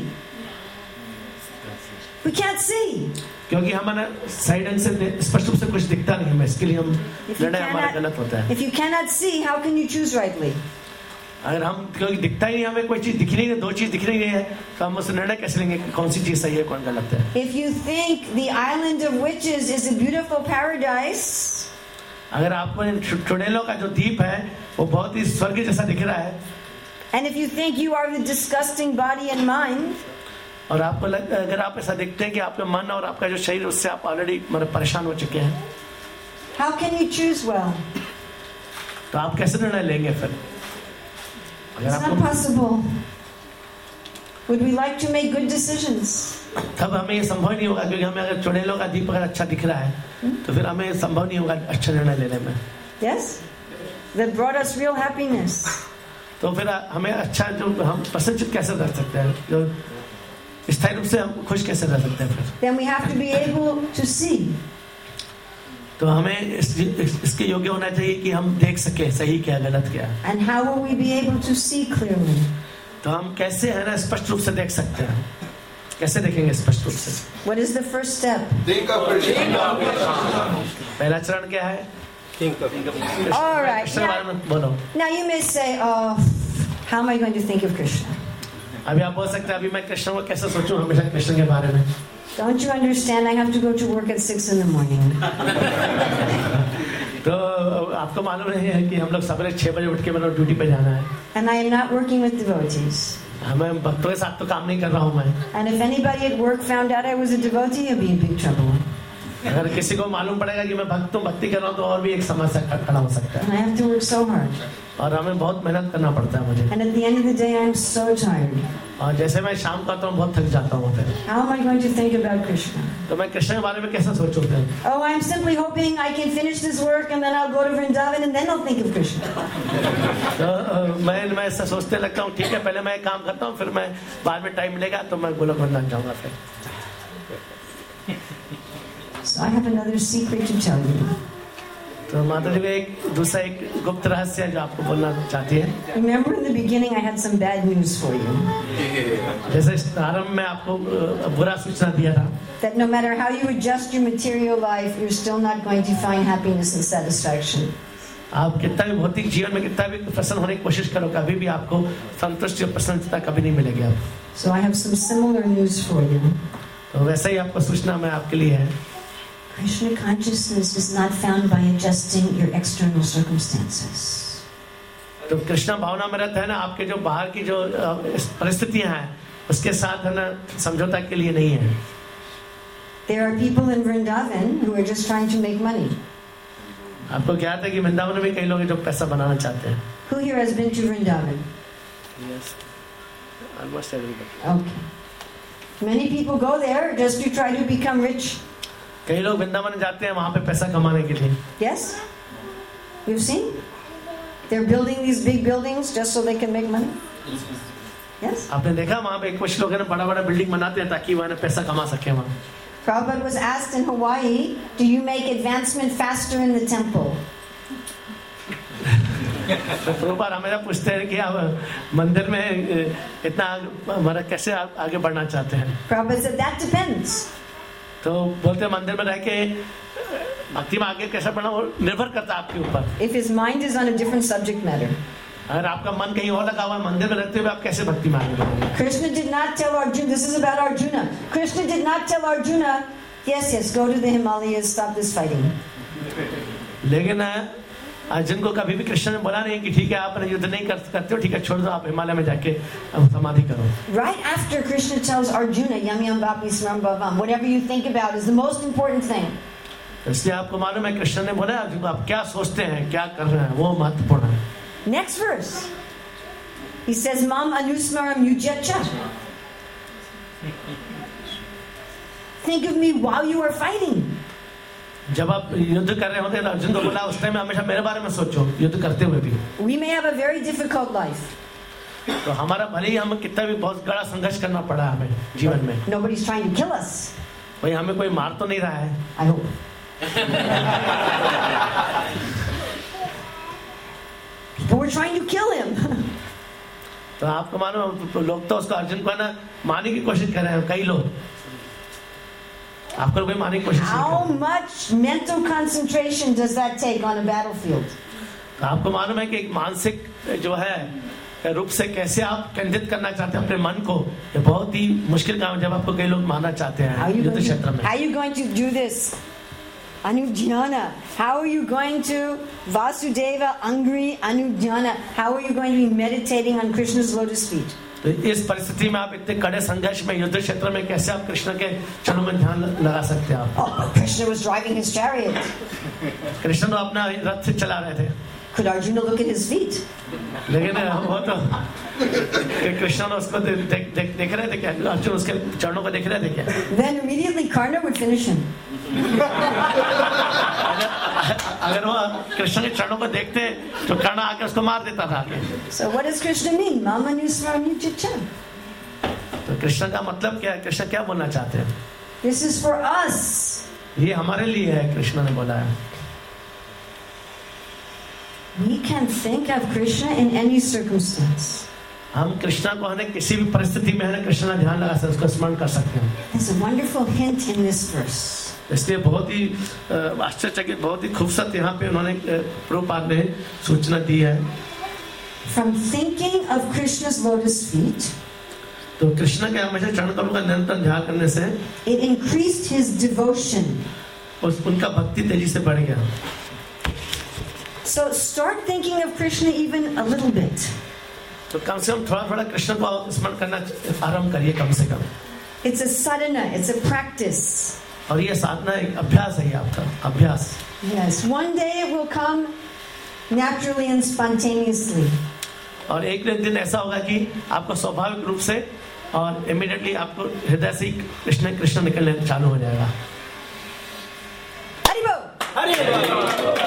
We can't see. क्योंकि हमारा साइड एंड से स्पष्ट रूप से कुछ दिखता नहीं हमें, इसके लिए हम If you निर्णय हमारा cannot, गलत होता है. if you cannot see, how can you choose rightly? अगर हम क्योंकि दिखता ही नहीं, हमें कोई चीज दिख नहीं है, दो चीज दिख नहीं है, तो हम उस निर्णय कैसे लेंगे कि कौन सी चीज सही है कौन गलत है? If you think the island of witches is a beautiful paradise, अगर आपको इन चुड़ैलों का जो द्वीप है वो बहुत ही स्वर्ग जैसा दिख रहा है, and if you think you are the disgusting body and mind, और आपको लग, अगर आप ऐसा देखते हैं कि आपका मन और आपका जो शरीर उससे आप ऑलरेडी मतलब परेशान हो चुके हैं, how can you choose well? तो आप कैसे निर्णय लेंगे फिर? अगर It's not आपको possible. Would we like to make good decisions? तब हमें ये संभव नहीं होगा, क्योंकि हमें अगर चुड़ैलों का द्वीप अगर अच्छा दिख रहा है तो फिर हमें संभव नहीं होगा अच्छा निर्णय लेने में. Yes? That brought us real happiness. तो फिर हमें अच्छा जो हम प्रसन्नचित्त कैसे रह सकते हैं, जो स्थायी रूप से हम खुश कैसे रह सकते हैं फिर? Then we have to be able to see. तो हमें इस, इस, इसके योग्य होना चाहिए कि हम देख सके सही क्या गलत क्या. And how will we be able to see clearly? तो हम कैसे है ना स्पष्ट रूप से देख सकते हैं? कैसे देखेंगे स्पष्ट रूप से? What is the first step? Think of Krishna. पहला चरण क्या है? Think of Krishna. All right. Krishna के बारे Now, में बोलो. now you may say, oh, how am I going to think of Krishna? अभी आप बोल सकते हैं अभी मैं कृष्ण को कैसे सोचूं हमेशा कृष्ण के बारे में? Don't you understand? I have to go to work at six in the morning. तो आपको मालूम नहीं है कि हम लोग सवेरे छह बजे उठ के मतलब ड्यूटी पे जाना है. And I am not working with devotees. हमें भक्तों के साथ तो काम नहीं कर रहा हूँ मैं. And if anybody at work found out I was a devotee, I'd be in big trouble. अगर किसी को मालूम पड़ेगा कि मैं भक्त हूँ भक्ति कर रहा हूँ तो और भी एक समस्या खड़ा हो सकता And है. I have to work so hard. और हमें बहुत मेहनत करना पड़ता है मुझे. And at the end of the day, I'm so tired. और जैसे मैं शाम को आता हूँ बहुत थक जाता हूँ फिर. How am I going to think about Krishna? तो मैं कृष्ण के बारे में कैसे सोचूं फिर? Oh, I'm simply hoping I can finish this work and then I'll go to Vrindavan and then I'll think of Krishna. तो uh, मैं मैं ऐसा सोचने लगता हूँ ठीक है पहले मैं काम करता हूँ फिर मैं बाद में टाइम मिलेगा तो मैं गोलोक वृंदावन जाऊँगा फिर. So I have another secret to tell you. तो माता जी एक दूसरा एक गुप्त रहस्य है जो आपको बोलना चाहती है. Remember in the beginning I had some bad news for you. जैसे आरंभ में आपको बुरा सूचना दिया था That no matter how you adjust your material life, you're still not going to find happiness and satisfaction. आप कितना भी भौतिक जीवन में कितना भी प्रसन्न होने की कोशिश करो कभी भी आपको संतुष्टि और प्रसन्नता कभी नहीं मिलेगी आपको. So I have some similar news for you. तो वैसे ही आपको सूचना मैं आपके लिए है. Krishna consciousness is not found by adjusting your external circumstances. तो कृष्णा भावना में रहता है ना आपके जो बाहर की जो परिस्थितियां हैं उसके साथ है ना समझौता के लिए नहीं है. There are people in Vrindavan who are just trying to make money. आपको क्या आता है कि वृंदावन में भी कई लोग हैं जो पैसा बनाना चाहते हैं. Who here has been to Vrindavan? Yes. Almost everybody. Okay. Many people go there just to try to become rich. कई लोग वृंदावन जाते हैं वहां पे पैसा कमाने के लिए. Yes? You've seen? They're building these big buildings just so they can make money. Yes? आपने देखा वहां पे कुछ लोग हैं ना बड़ा बड़ा बिल्डिंग बनाते हैं ताकि वहां पैसा कमा सके वहां. Prabhupada was asked in Hawaii, do you make advancement faster in the temple? तो प्रभुपाद हमेशा पूछते हैं कि आप मंदिर में इतना हमारा कैसे आप आगे बढ़ना चाहते हैं. Prabhupada said, that depends. तो बोलते हैं मंदिर में रह के भक्ति में आगे कैसे बढ़ना वो निर्भर करता है आपके ऊपर. If his mind is on a different subject matter. अगर आपका मन कहीं और लगा हुआ है मंदिर में रहते हुए आप कैसे भक्ति में आगे बढ़ेंगे. Krishna did not tell Arjuna, this is about Arjuna. Krishna did not tell Arjuna, yes, yes, go to the Himalayas, stop this fighting. लेकिन अर्जुन को कभी भी कृष्ण ने बोला नहीं कि ठीक है आप युद्ध नहीं कर सकते हो ठीक है छोड़ दो आप हिमालय में जाके समाधि करो. Right after Krishna tells Arjuna, yam yam vapi smaram bhavam, whatever you think about is the most important thing. इसलिए आपको मालूम है कृष्ण ने बोला अर्जुन को आप क्या सोचते हैं क्या कर रहे हैं वो महत्वपूर्ण है. Next verse. He says, Mam anusmaram yujyacha. Think of me while you are fighting. जब आप युद्ध कर रहे होते हैं तो अर्जुन को बोला उस टाइम में हमेशा मेरे बारे में सोचो युद्ध करते हुए भी. We may have a very difficult life. तो हमारा भले ही हमें कितना भी बहुत बड़ा संघर्ष करना पड़ा हमें जीवन में. Nobody's trying to kill us. भाई हमें कोई मार तो नहीं रहा है. I hope. People were trying to kill him. तो आपको मालूम लोग तो उसको अर्जुन को ना मारने की कोशिश कर रहे हैं कई लोग. आपको कोई मारने की कोशिश नहीं. How much mental concentration does that take on a battlefield? तो आपको मालूम है कि एक मानसिक जो है रूप से कैसे आप केंद्रित करना चाहते हैं अपने मन को ये बहुत ही मुश्किल काम है जब आपको कई लोग मारना चाहते हैं युद्ध क्षेत्र में. How are you going to do this? Anujnana. How are you going to Vasudeva, Angri, Anujnana? How are you going to be meditating on Krishna's lotus feet? तो इस परिस्थिति में आप इतने कड़े संघर्ष में युद्ध क्षेत्र में कैसे आप कृष्ण के चरणों में ध्यान लगा सकते हैं आप. Oh, but Krishna was driving his chariot. Krishna तो अपना रथ से चला रहे थे. Could Arjuna look at his feet? लेकिन वो तो कृष्ण ने उसको देख देख देख रहे थे क्या अर्जुन उसके चरणों को देख रहे थे क्या. Then immediately Karna would finish him. अगर वो कृष्ण के चरणों को देखते तो कर्ण आके उसको मार देता था. So what does Krishna mean? Mama nusmaram yujyacha. तो कृष्ण का मतलब क्या है कृष्ण क्या बोलना चाहते हैं. This is for us. ये हमारे लिए है, कृष्ण ने बोला है। We can think of Krishna in any circumstance. हम कृष्णा को हमें किसी भी परिस्थिति में है कृष्ण का ध्यान लगा सकते, उसका स्मरण कर सकते हैं। There's a wonderful hint in this verse. इसलिए बहुत ही आश्चर्यचकित, बहुत ही खूबसूरत यहाँ पे उन्होंने प्रभुपाद ने सूचना दी है। From thinking of Krishna's lotus feet, तो कृष्ण के हमेशा चरण कमलों का निरंतर ध्यान करने से it increased his devotion. उस उनका भक्ति तेजी से बढ़ गया। So start thinking of Krishna even a little bit. तो कम से कम थोड़ा थोड़ा कृष्ण को स्मरण करना आरंभ करिए कम से कम। It's a sadhana, it's a practice. और ये साधना एक अभ्यास है, आपका अभ्यास। Yes, one day it will come naturally and spontaneously. और एक दिन ऐसा होगा कि आपको स्वाभाविक रूप से और इमीडिएटली आपको हृदय से कृष्ण कृष्ण निकलने चालू हो जाएगा। हरि बोल। हरि बोल।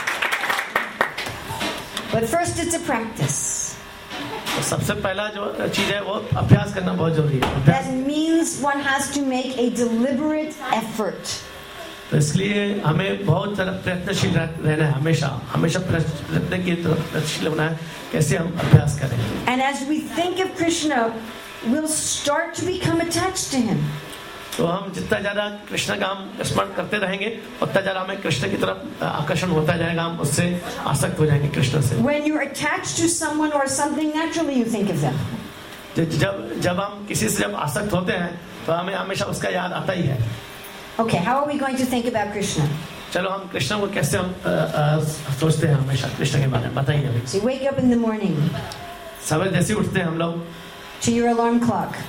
But first it's a practice. तो सबसे पहला जो चीज है वो अभ्यास करना बहुत जरूरी है। That means one has to make a deliberate effort. तो इसलिए हमें बहुत ज्यादा प्रयत्नशील रहना है, हमेशा हमेशा प्रयत्न की प्रयत्नशील होना है कैसे हम अभ्यास करें। And as we think of Krishna, we'll start to become attached to him. तो हम जितना ज्यादा कृष्ण का हम स्मरण करते रहेंगे उतना ज्यादा हमें कृष्ण की तरफ आकर्षण होता जाएगा, हम उससे आसक्त हो जाएंगे कृष्ण से। When you're attached to someone or something, naturally you think of them. जब जब हम किसी से जब आसक्त होते हैं तो हमें हमेशा उसका याद आता ही है। Okay, how are we going to think about Krishna? चलो हम कृष्ण को कैसे हम आ, आ, सोचते हैं हमेशा कृष्ण के बारे में बताइए अभी। So you wake up in the morning. सवेरे जैसे उठते हैं हम लोग to your alarm clock.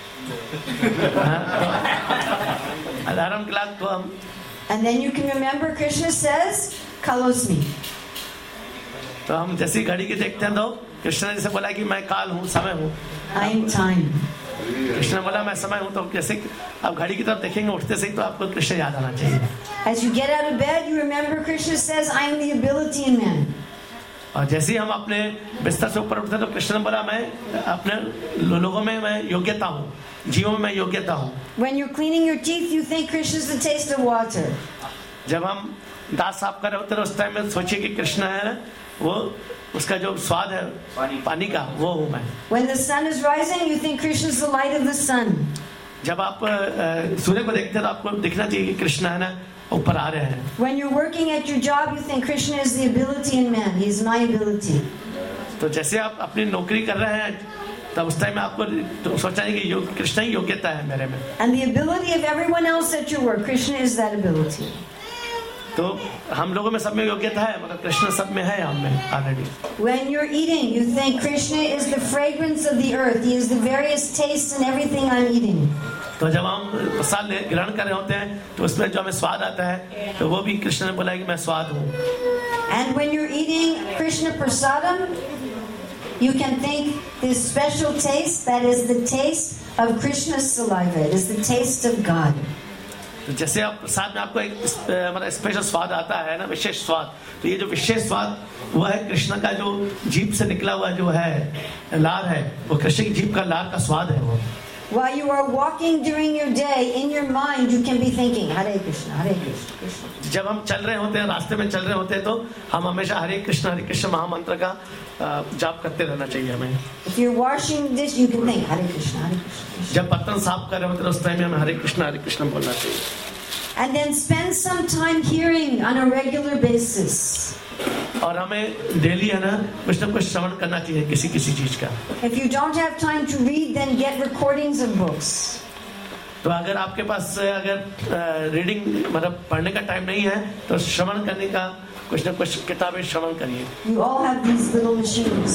Alarm clock तो हम And then you can remember Krishna says, "Kalosmi." तो हम जैसी घड़ी की देखते हैं तो कृष्ण ने जैसे बोला कि मैं काल हूँ, समय हूँ। I am time. कृष्ण ने बोला मैं समय हूँ, तो जैसे आप घड़ी की तरफ देखेंगे उठते से ही तो आपको कृष्ण याद आना चाहिए। As you get out of bed, you remember Krishna says, "I am the ability in man." और जैसे ही हम अपने बिस्तर से ऊपर उठते तो कृष्ण ने बोला मैं अपने लोगों में मैं योग्यता हूँ, जीवों में मैं योग्यता हूँ। When you're cleaning your teeth, you think Krishna's the taste of water. जब हम दांत साफ कर रहे होते हैं उस टाइम में सोचिए कि कृष्ण है वो, उसका जो स्वाद है पानी, पानी का, वो हूँ मैं। When the sun is rising, you think Krishna's the light of the sun. जब आप सूर्य को देखते हैं तो आपको दिखना चाहिए कि कृष्ण है ना ऊपर आ रहे हैं। When you're working at your job, you think Krishna is the ability in man. He is my ability. तो जैसे आप अपनी नौकरी कर रहे हैं तब उस टाइम में आपको तो सोचना है कि कृष्ण ही योग्यता है मेरे में। And the ability of everyone else at your work, Krishna is that ability. तो हम लोगों में सब में योग्यता है, मतलब कृष्ण सब में है हम में already. When you're eating, you think Krishna is the fragrance of the earth. He is the various tastes in everything I'm eating. तो जब हम प्रसाद ग्रहण कर रहे होते हैं तो उसमें जो हमें स्वाद आता है तो वो भी कृष्ण ने बोला कि मैं स्वाद हूँ। And when you're eating Krishna prasadam, you can think this special taste that is the taste of Krishna's saliva. It is the taste of God. तो जैसे आप प्रसाद में आपको एक मतलब स्पेशल स्वाद आता है ना, विशेष स्वाद, तो ये जो विशेष स्वाद वो है कृष्ण का जो जीभ से निकला हुआ जो है लार है, वो कृष्ण की जीभ का लार का स्वाद है वो। While you are walking during your day, in your mind you can be thinking Hare Krishna, Hare Krishna, Krishna. जब हम चल रहे होते हैं, रास्ते में चल रहे होते हैं तो हम हमेशा हरे कृष्ण हरे कृष्ण महामंत्र का जाप करते रहना चाहिए हमें। If you're washing dish, you can think Hare Krishna, Hare Krishna. जब बर्तन साफ कर रहे होते हैं उस टाइम में हमें हरे कृष्ण हरे कृष्ण बोलना चाहिए। And then spend some time hearing on a regular basis. और हमें डेली है ना कुछ न कुछ श्रवण करना चाहिए किसी किसी चीज का। If you don't have time to read, then get recordings of books. तो अगर आपके पास अगर रीडिंग मतलब पढ़ने का टाइम नहीं है तो श्रवण करने का कुछ न कुछ किताबें श्रवण करिए। You all have these little machines.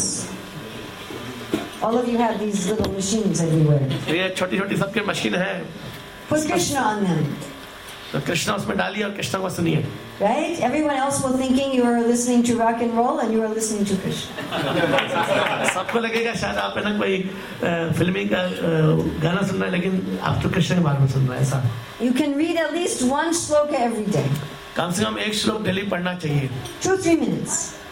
All of you have these little machines everywhere. ये छोटी छोटी सबके मशीन है। Put Krishna on them. तो कृष्ण उसमें डालिए और कृष्ण को सुनिए। Right? Everyone else will thinking you are listening to rock and roll and you are listening to Krishna. सबको लगेगा शायद आप है ना कोई फिल्मी का गाना सुन रहे हैं लेकिन आप तो कृष्ण के बारे में सुन रहे हैं ऐसा। You can read at least one shloka every day. कम से कम एक श्लोक डेली पढ़ना चाहिए। Two three minutes.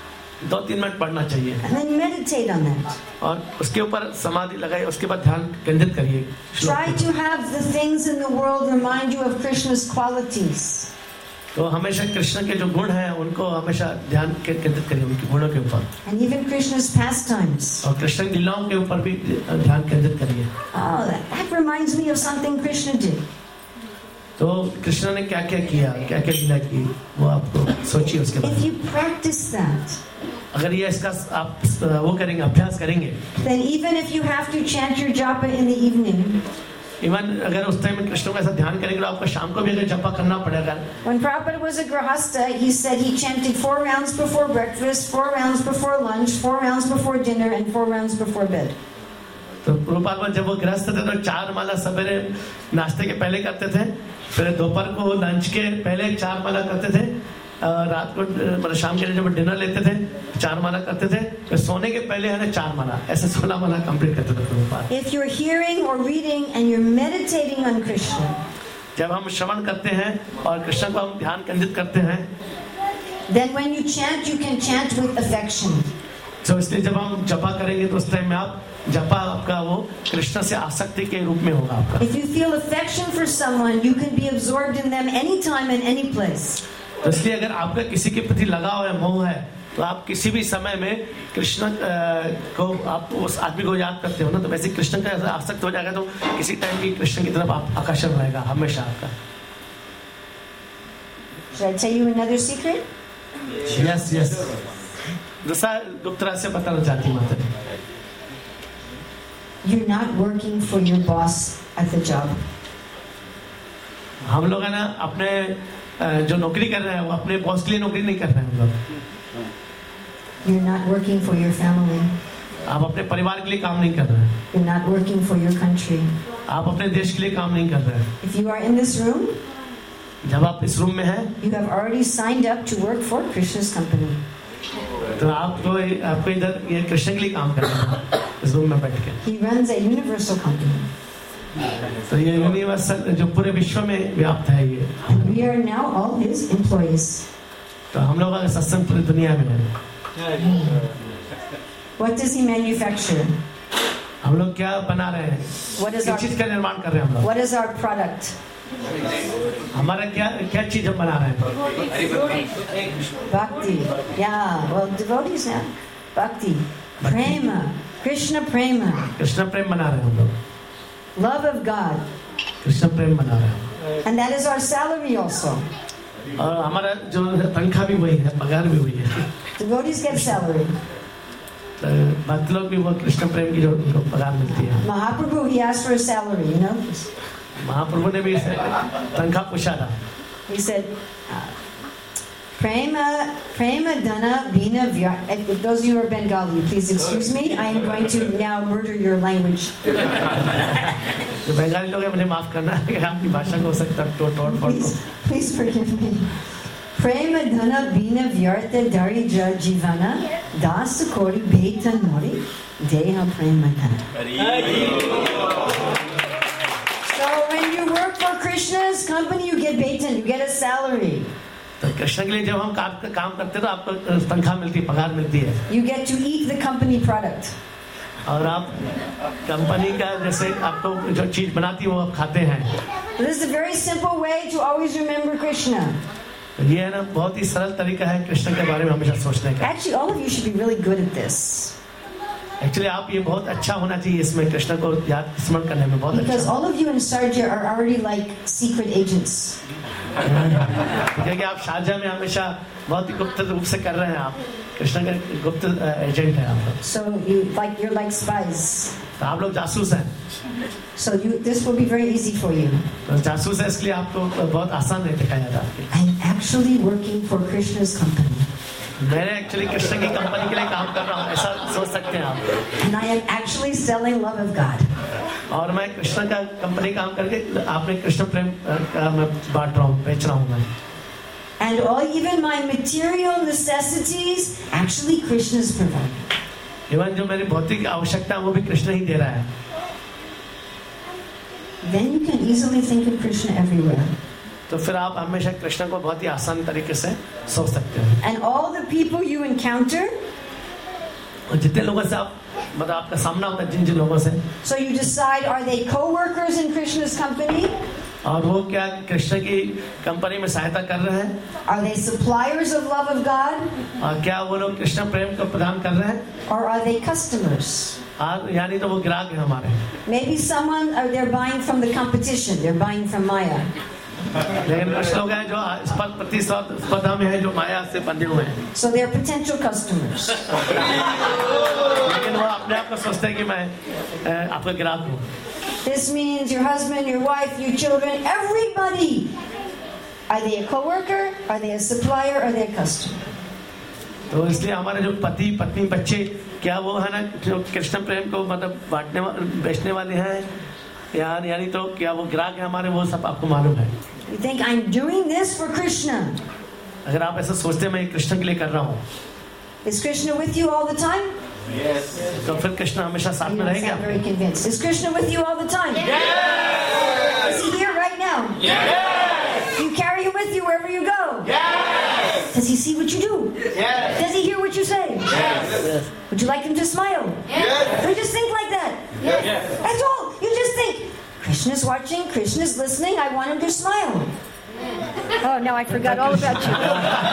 दो तीन मिनट पढ़ना चाहिए And then meditate on that. और उसके ऊपर समाधि लगाइए, उसके बाद ध्यान केंद्रित करिए। Try to have the things in the world remind you of Krishna's qualities. तो हमेशा कृष्ण के जो गुण हैं उनको हमेशा ध्यान केंद्रित करिए, उनके गुणों के ऊपर। And even Krishna's pastimes. और कृष्ण की लीलाओं के ऊपर भी ध्यान केंद्रित करिए। Oh, that, that reminds me of something Krishna did. तो कृष्ण ने क्या क्या किया, क्या क्या लीला की, वो आपको सोचिए उसके बारे में। If you practice that, अगर ये इसका आप वो करेंगे, अभ्यास करेंगे, then even if you have to chant your japa in the evening, even अगर उस टाइम में कृष्ण को ऐसा ध्यान करेंगे तो आपको शाम को भी अगर जपा करना पड़ेगा। when Prabhupada was a grahasta, he said he chanted four rounds before breakfast, four rounds before lunch, four rounds before dinner, and four rounds before bed. तो प्रभुपाद जब वो गृहस्थ थे तो चार माला सवेरे नाश्ते के पहले करते थे, फिर दोपहर को लंच के पहले चार माला करते थे, रात को मतलब शाम के लिए जब डिनर लेते थे चार माला करते थे, फिर सोने के पहले है ना चार माला, ऐसे सोलह माला कंप्लीट करते थे Prabhupada. If you're hearing or reading and you're meditating on Krishna, जब हम श्रवण करते हैं और कृष्ण को हम ध्यान केंद्रित करते हैं, then when you chant, you can chant with affection. तो इसलिए जब हम जपा करेंगे तो उस टाइम में आप जपा आपका वो कृष्ण से आसक्ति के रूप में होगा आपका। If you feel affection for someone, you can be absorbed in them anytime and any place. तो इसलिए अगर आपका किसी के प्रति लगाव है, मोह है, तो आप किसी भी समय में कृष्ण को आप उस आदमी को याद करते हो ना, तो वैसे कृष्ण का आसक्त हो जाएगा तो किसी टाइम भी कृष्ण की तरफ आप आकर्षण रहेगा हमेशा आपका। Should I tell you another secret? Yes, yes. दूसरा गुप्त रहस्य बताना चाहती हूँ माता जी। You're not working for your boss at the job. हम लोग है ना अपने जो नौकरी कर रहे हैं वो अपने बॉस के लिए नौकरी नहीं कर रहे हैं हम लोग। You're not working for your family. आप अपने परिवार के लिए काम नहीं कर रहे हैं। You're not working for your country. आप अपने देश के लिए काम नहीं कर रहे हैं। If you are in this room, जब आप इस रूम में हैं, you have already signed up to work for Krishna's company. तो आप तो आपको इधर ये कृष्ण के लिए काम कर रहे हैं इस रूम में बैठ के। He runs a universal company. तो ये यूनिवर्सल जो पूरे विश्व में व्याप्त है ये। And we are now all his employees. तो हम लोग का सत्संग पूरी दुनिया में है। What does he manufacture? हम लोग क्या बना रहे हैं? What is किस our चीज का निर्माण कर रहे हैं हम लोग? What is our product? हमारा क्या क्या चीज हम बना रहे हैं? Bhakti. Yeah, well, devotees now. Bhakti. Prema. Krishna prema. Krishna प्रेम बना रहे हैं हम लोग। Love of God. कृष्ण प्रेम बना रहे हैं। And that is our salary also. और हमारा जो तनख्वाह भी वही है, पगार भी वही है। Devotees get salary. तो भक्त लोग भी वो कृष्ण प्रेम की जो उनको पगार मिलती है। Mahaprabhu, he asked for a salary, you know. महाप्रभु ने भी तनख्वाह पूछा था। He said, uh, Prema, Prema Dana Bina Vyar. Those of you who are Bengali, please excuse me. I am going to now murder your language. जो बंगाली लोग हैं मुझे माफ करना कि आपकी भाषा को हो सकता है तो तोड़ फोड़ Please, please forgive me. Prema Dana Bina Vyarta Darija Jivana Das Kori Beta Nori Deha Prema Dana. So when you work for Krishna's company, you get betan, you get a salary. तो कृष्ण के लिए जब हम काम काम करते हैं तो आपको तनख्वाह मिलती है, पगार मिलती है। You get to eat the company product. और आप कंपनी का जैसे आपको जो चीज बनाती है वो आप खाते हैं। This is a very simple way to always remember Krishna. ये है ना बहुत ही सरल तरीका है कृष्ण के बारे में हमेशा सोचने का। Actually, all of you should be really good at this. Actually आप ये बहुत अच्छा होना चाहिए इसमें कृष्ण को याद स्मरण करने में बहुत Because अच्छा। all of you in Sarja are already like secret agents. क्योंकि आप शारजा में हमेशा बहुत ही गुप्त रूप से कर रहे हैं, आप कृष्ण के गुप्त एजेंट हैं आप लोग। So you like you're like spies. तो आप लोग जासूस हैं। So you this will be very easy for you. तो जासूस है इसलिए आपको बहुत आसान है दिखाया जाता है। I'm actually working for Krishna's company. मैंने एक्चुअली कृष्ण की कंपनी के लिए काम कर रहा हूँ, ऐसा सोच सकते हैं आप। And I am actually selling love of God. और मैं कृष्ण का कंपनी काम करके आपने कृष्ण प्रेम का मैं बांट रहा हूँ, बेच रहा हूँ मैं। And all even my material necessities actually Krishna is providing. Even जो मेरी भौतिक आवश्यकता है वो भी कृष्ण ही दे रहा है। Then you can easily think of Krishna everywhere. तो फिर आप हमेशा कृष्ण को बहुत ही आसान तरीके से सोच सकते हैं। And all the people you encounter, और जितने लोगों से आप मतलब आपका सामना होता है जिन जिन लोगों से, So you decide, are they co-workers in Krishna's company? और वो क्या कृष्ण की कंपनी में सहायता कर रहे हैं, Are they suppliers of love of God? और क्या वो लोग कृष्ण प्रेम को प्रदान कर रहे हैं, Or are they customers? और यानी तो वो ग्राहक है हमारे. Maybe someone, or they're buying from the competition, they're buying from Maya. लेकिन कुछ लोग हैं जो स्पर्ध प्रतिस्पर्धा में है, जो माया से बंधे हुए हैं. So they're potential customers. लेकिन वो अपने आप को सोचते हैं कि मैं अ, आपका ग्राहक हूँ. This means your husband, your wife, your children, everybody. Are they a co-worker? Are they a supplier? Are they a customer? तो इसलिए हमारे जो पति पत्नी बच्चे, क्या वो है ना जो कृष्ण प्रेम को मतलब बांटने बेचने वाले हैं, यार यानी तो क्या वो ग्राहक है हमारे, वो सब आपको मालूम है. You think I'm doing this for Krishna? अगर आप ऐसा सोचते हैं मैं कृष्ण के लिए कर रहा हूँ, Is Krishna with you all the time? Yes. तो फिर कृष्ण हमेशा साथ You में don't रहेंगे. sound very convinced. Is Krishna with you all the time? Yes. Is he here right now? Yes. You carry him with you wherever you go? Yes. Does he see what you do? Yes. Does he hear what you say? Yes. Would you like him to smile? Yes. Or you just think like that? Yes. That's all. You just think, Krishna's watching, Krishna's listening, I want him to smile. Oh, now I forgot all about you.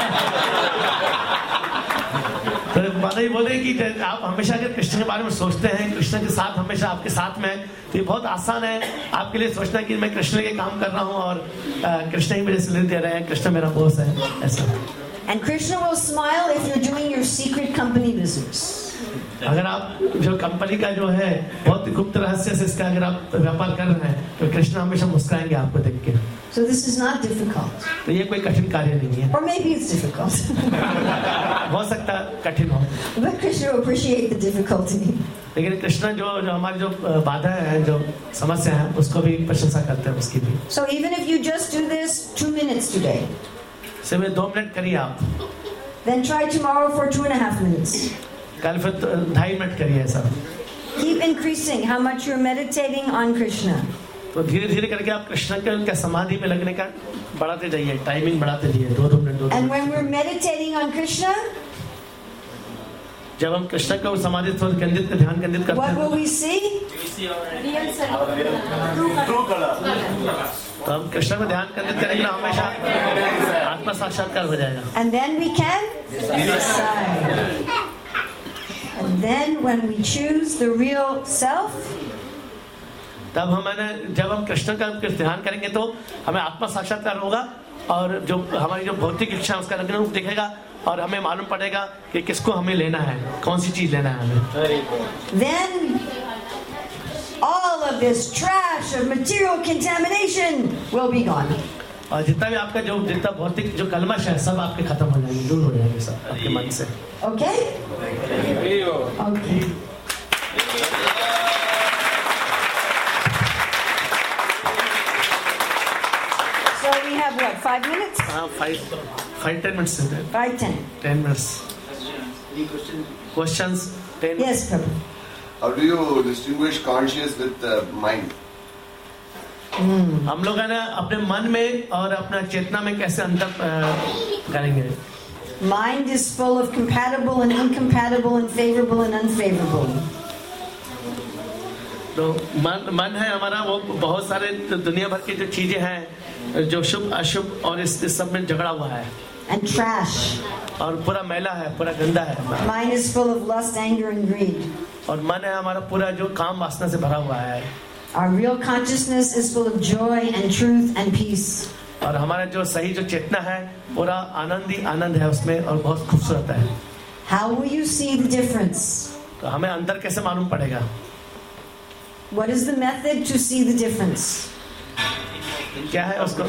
तो माता जी बोले कि आप हमेशा अगर कृष्ण के बारे में सोचते हैं, कृष्ण के साथ हमेशा आपके साथ में, तो ये बहुत आसान है आपके लिए सोचना कि मैं कृष्ण के काम कर रहा हूँ और कृष्ण ही मेरे से ले दे रहे हैं, कृष्ण मेरा बॉस है, ऐसा. And Krishna will smile if you're doing your secret company business. अगर आप जो कंपनी का जो है बहुत गुप्त रहस्य से इसका अगर आप व्यापार कर रहे हैं, तो कृष्ण हमेशा मुस्कुराएंगे आपको देख के. So this is not difficult. तो ये कोई कठिन कार्य नहीं है. Or maybe it's difficult. हो सकता है कठिन हो, But Krishna will appreciate the difficulty. लेकिन कृष्ण जो जो हमारी जो बाधा है, जो समस्या है, उसको भी प्रशंसा करते हैं उसकी भी. So even if you just do this two minutes today, सिर्फ दो मिनट करिए आप, then try tomorrow for two and a half minutes. कल फिर ढाई मिनट करिए ऐसा. Keep increasing how much you're meditating on Krishna. तो धीरे धीरे करके आप कृष्ण के उनके समाधि में लगने का बढ़ाते जाइए, टाइमिंग बढ़ाते जाइए, दो दो मिनट दो And minute. when we're meditating on Krishna, जब हम कृष्ण को समाधि पर केंद्रित ध्यान केंद्रित करते what will हैं, we see? Real self. True color. तो हम कृष्ण को ध्यान केंद्रित करेंगे ना, हमेशा आत्मा साक्षात्कार हो जाएगा. And then we can decide. And then when we choose the real self, तब हमें जब हम कृष्ण का ध्यान करेंगे तो हमें आत्मा साक्षात्कार होगा, और जो हमारी जो भौतिक इच्छा उसका रंग रूप दिखेगा, और हमें मालूम पड़ेगा कि किसको हमें लेना है, कौन सी चीज लेना है हमें. then all of this trash of material contamination will be gone. और जितना भी आपका जो जितना भौतिक जो कलमश है, सब आपके खत्म हो जाएंगे, दूर हो जाएंगे सब आपके मन से. Okay? Okay. So we have what, five minutes? हाँ, five five ten minutes Five, ten. Ten minutes questions ten. Yes, Prabhu. How do you distinguish conscious with uh, mind? हम लोग है ना अपने मन में और अपना चेतना में कैसे अंतर अ, करेंगे. Mind is full of compatible and incompatible and favorable and unfavorable. तो मन मन है हमारा, वो बहुत सारे दुनिया भर की जो चीजें हैं, जो शुभ अशुभ और इस, इस सब में झगड़ा हुआ है, And trash. और पूरा मैला है, पूरा गंदा है. Mind is full of lust, anger, and greed. और मन है हमारा पूरा जो काम वासना से भरा हुआ है. Our real consciousness is full of joy and truth and peace. और हमारा जो सही जो चेतना है, पूरा आनंद ही आनंद है उसमें, और बहुत खूबसूरत है. How will you see the difference? तो हमें अंतर कैसे मालूम पड़ेगा? What is the method to see the difference? क्या है उसको?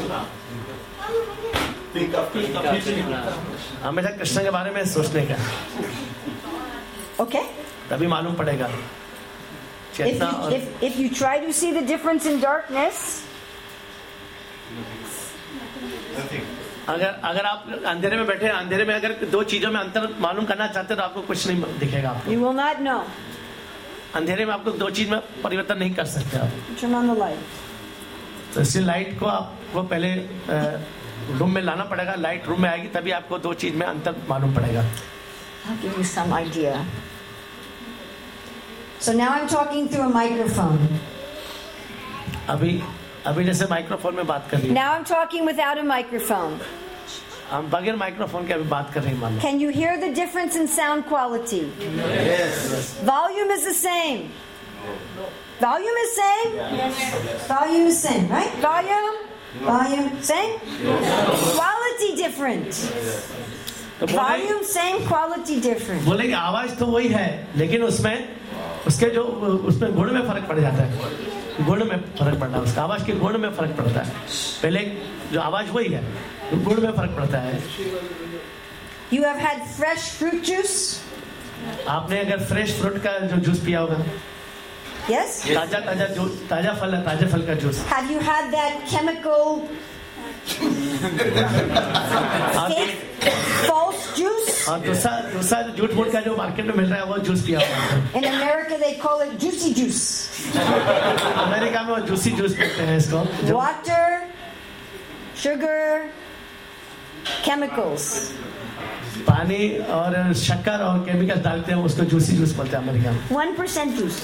हमेशा कृष्ण के बारे में सोचने का, Okay? तभी मालूम पड़ेगा If चेतना. you, और if, if you try to see the difference in darkness, अगर अगर आप अंधेरे में बैठे, अंधेरे में अगर दो चीजों में अंतर मालूम करना चाहते हो, तो आपको कुछ नहीं दिखेगा. आपको you will not know. अंधेरे में आपको दो चीज में परिवर्तन नहीं कर सकते आप. Turn on the light. तो इसलिए लाइट को आपको पहले रूम में लाना पड़ेगा. लाइट रूम में आएगी तभी आपको दो चीज में अंतर मालूम पड़ेगा. I'll give you some idea. So now I'm talking through a microphone. अभी अभी जैसे माइक्रोफोन में बात कर रही है, Now I'm talking without a microphone. हम बगैर माइक्रोफोन के अभी बात कर रहे हैं मान लो। Can you hear the difference in sound quality? Yes. Volume is the same. Volume is same? Volume is same, right? Volume? Volume same? Quality different. तो बोले Volume same, quality different. बोले कि आवाज तो वही है, लेकिन उसमें उसके जो उसमें गुण में फर्क पड़ जाता है, गुण में फर्क पड़ता है, उसका आवाज के गुण में फर्क पड़ता है। पहले जो आवाज वही है, गुण में फर्क पड़ता है। You have had fresh fruit juice? आपने अगर फ्रेश फ्रूट का जो जूस पिया होगा, Yes? ताजा ताजा जो ताजा फल है, ताजे फल का juice. Have you had that chemical fake false juice? हाँ, दूसरा दूसरा झूठ मूठ का जो मार्केट में मिल रहा है वो जूस पिया होगा। In America they call it juicy juice. America में वो जूसी जूस पीते हैं इसको। जो Water, sugar, chemicals. पानी और शक्कर और केमिकल डालते हैं, उसको जूसी जूस बोलते हैं अमेरिका में। One percent juice.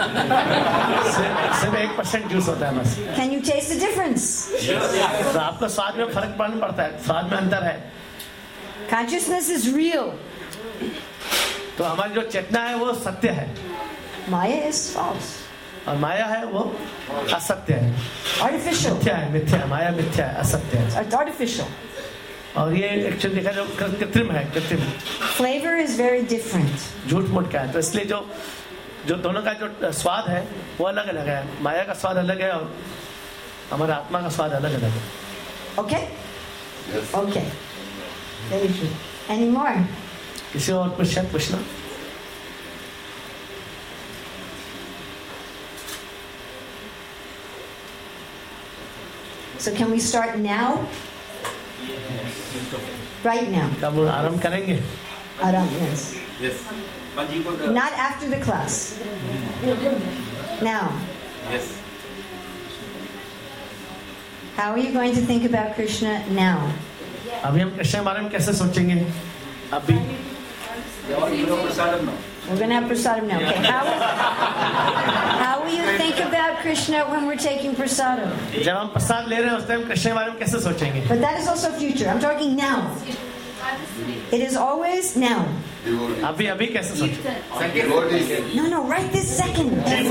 सिर्फ एक परसेंट जूस होता है बस। Can you taste the difference? तो आपको स्वाद में फर्क पड़ना पड़ता है, स्वाद में अंतर है। Consciousness is real. तो हमारी जो चेतना है वो सत्य है, Maya is false. और माया है वो असत्य है। Artificial. मिथ्या है, मिथ्या है, माया मिथ्या है, असत्य है। It's artificial. और ये एक्चुअली देखा जो कृत्रिम है, कृत्रिम। Flavor is very different. झूठ मूठ का है, तो इसलिए जो जो दोनों का जो स्वाद है वो अलग अलग है। माया का स्वाद अलग है और हमारा आत्मा का स्वाद अलग अलग है। Okay? Yes. Okay. Very true. Any more? किसी और क्वेश्चन पूछना? So can we start now? Right now. कब आरंभ करेंगे? Aram, yes. Yes. Not after the class. Now. Yes. How are you going to think about Krishna now? अभी हम कृष्ण के बारे में कैसे सोचेंगे? अभी We're going to have prasadam now. Okay. How, how will you think about Krishna when we're taking prasadam? जब हम प्रसाद ले रहे हैं उस टाइम कृष्ण के बारे में कैसे सोचेंगे? But that is also future. I'm talking now. It is always now. अभी अभी कैसे सोचेंगे? No, no, right this second.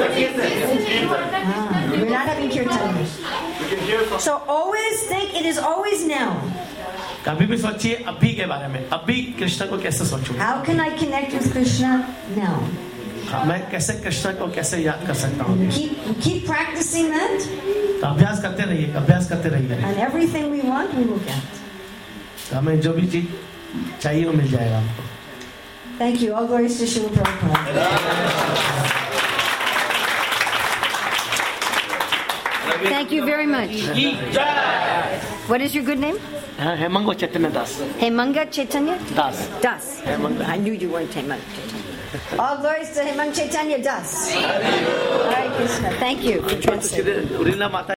Ah, we're not having kirtan. So always think it is always now. कभी भी सोचिए अभी के बारे में, अभी कृष्ण को कैसे सोचूं? How can I connect with Krishna now? मैं कैसे कृष्ण को कैसे याद कर सकता हूँ? Keep keep practicing that, तो अभ्यास करते रहिए, अभ्यास करते रहिए। and everything we want we will get. हमें जो भी चीज चाहिए वो मिल जाएगा हमको। Thank you. All glories to Srila Prabhupada. Thank you very much. What is your good name? Hemang Chaitanya Das. Hemanga Chaitanya? Das. Das. Hemanga. I knew you weren't Hemanga Chaitanya. All glories to Hemanga Chaitanya Das. Hare Krishna. Thank you for translating. उरीला माता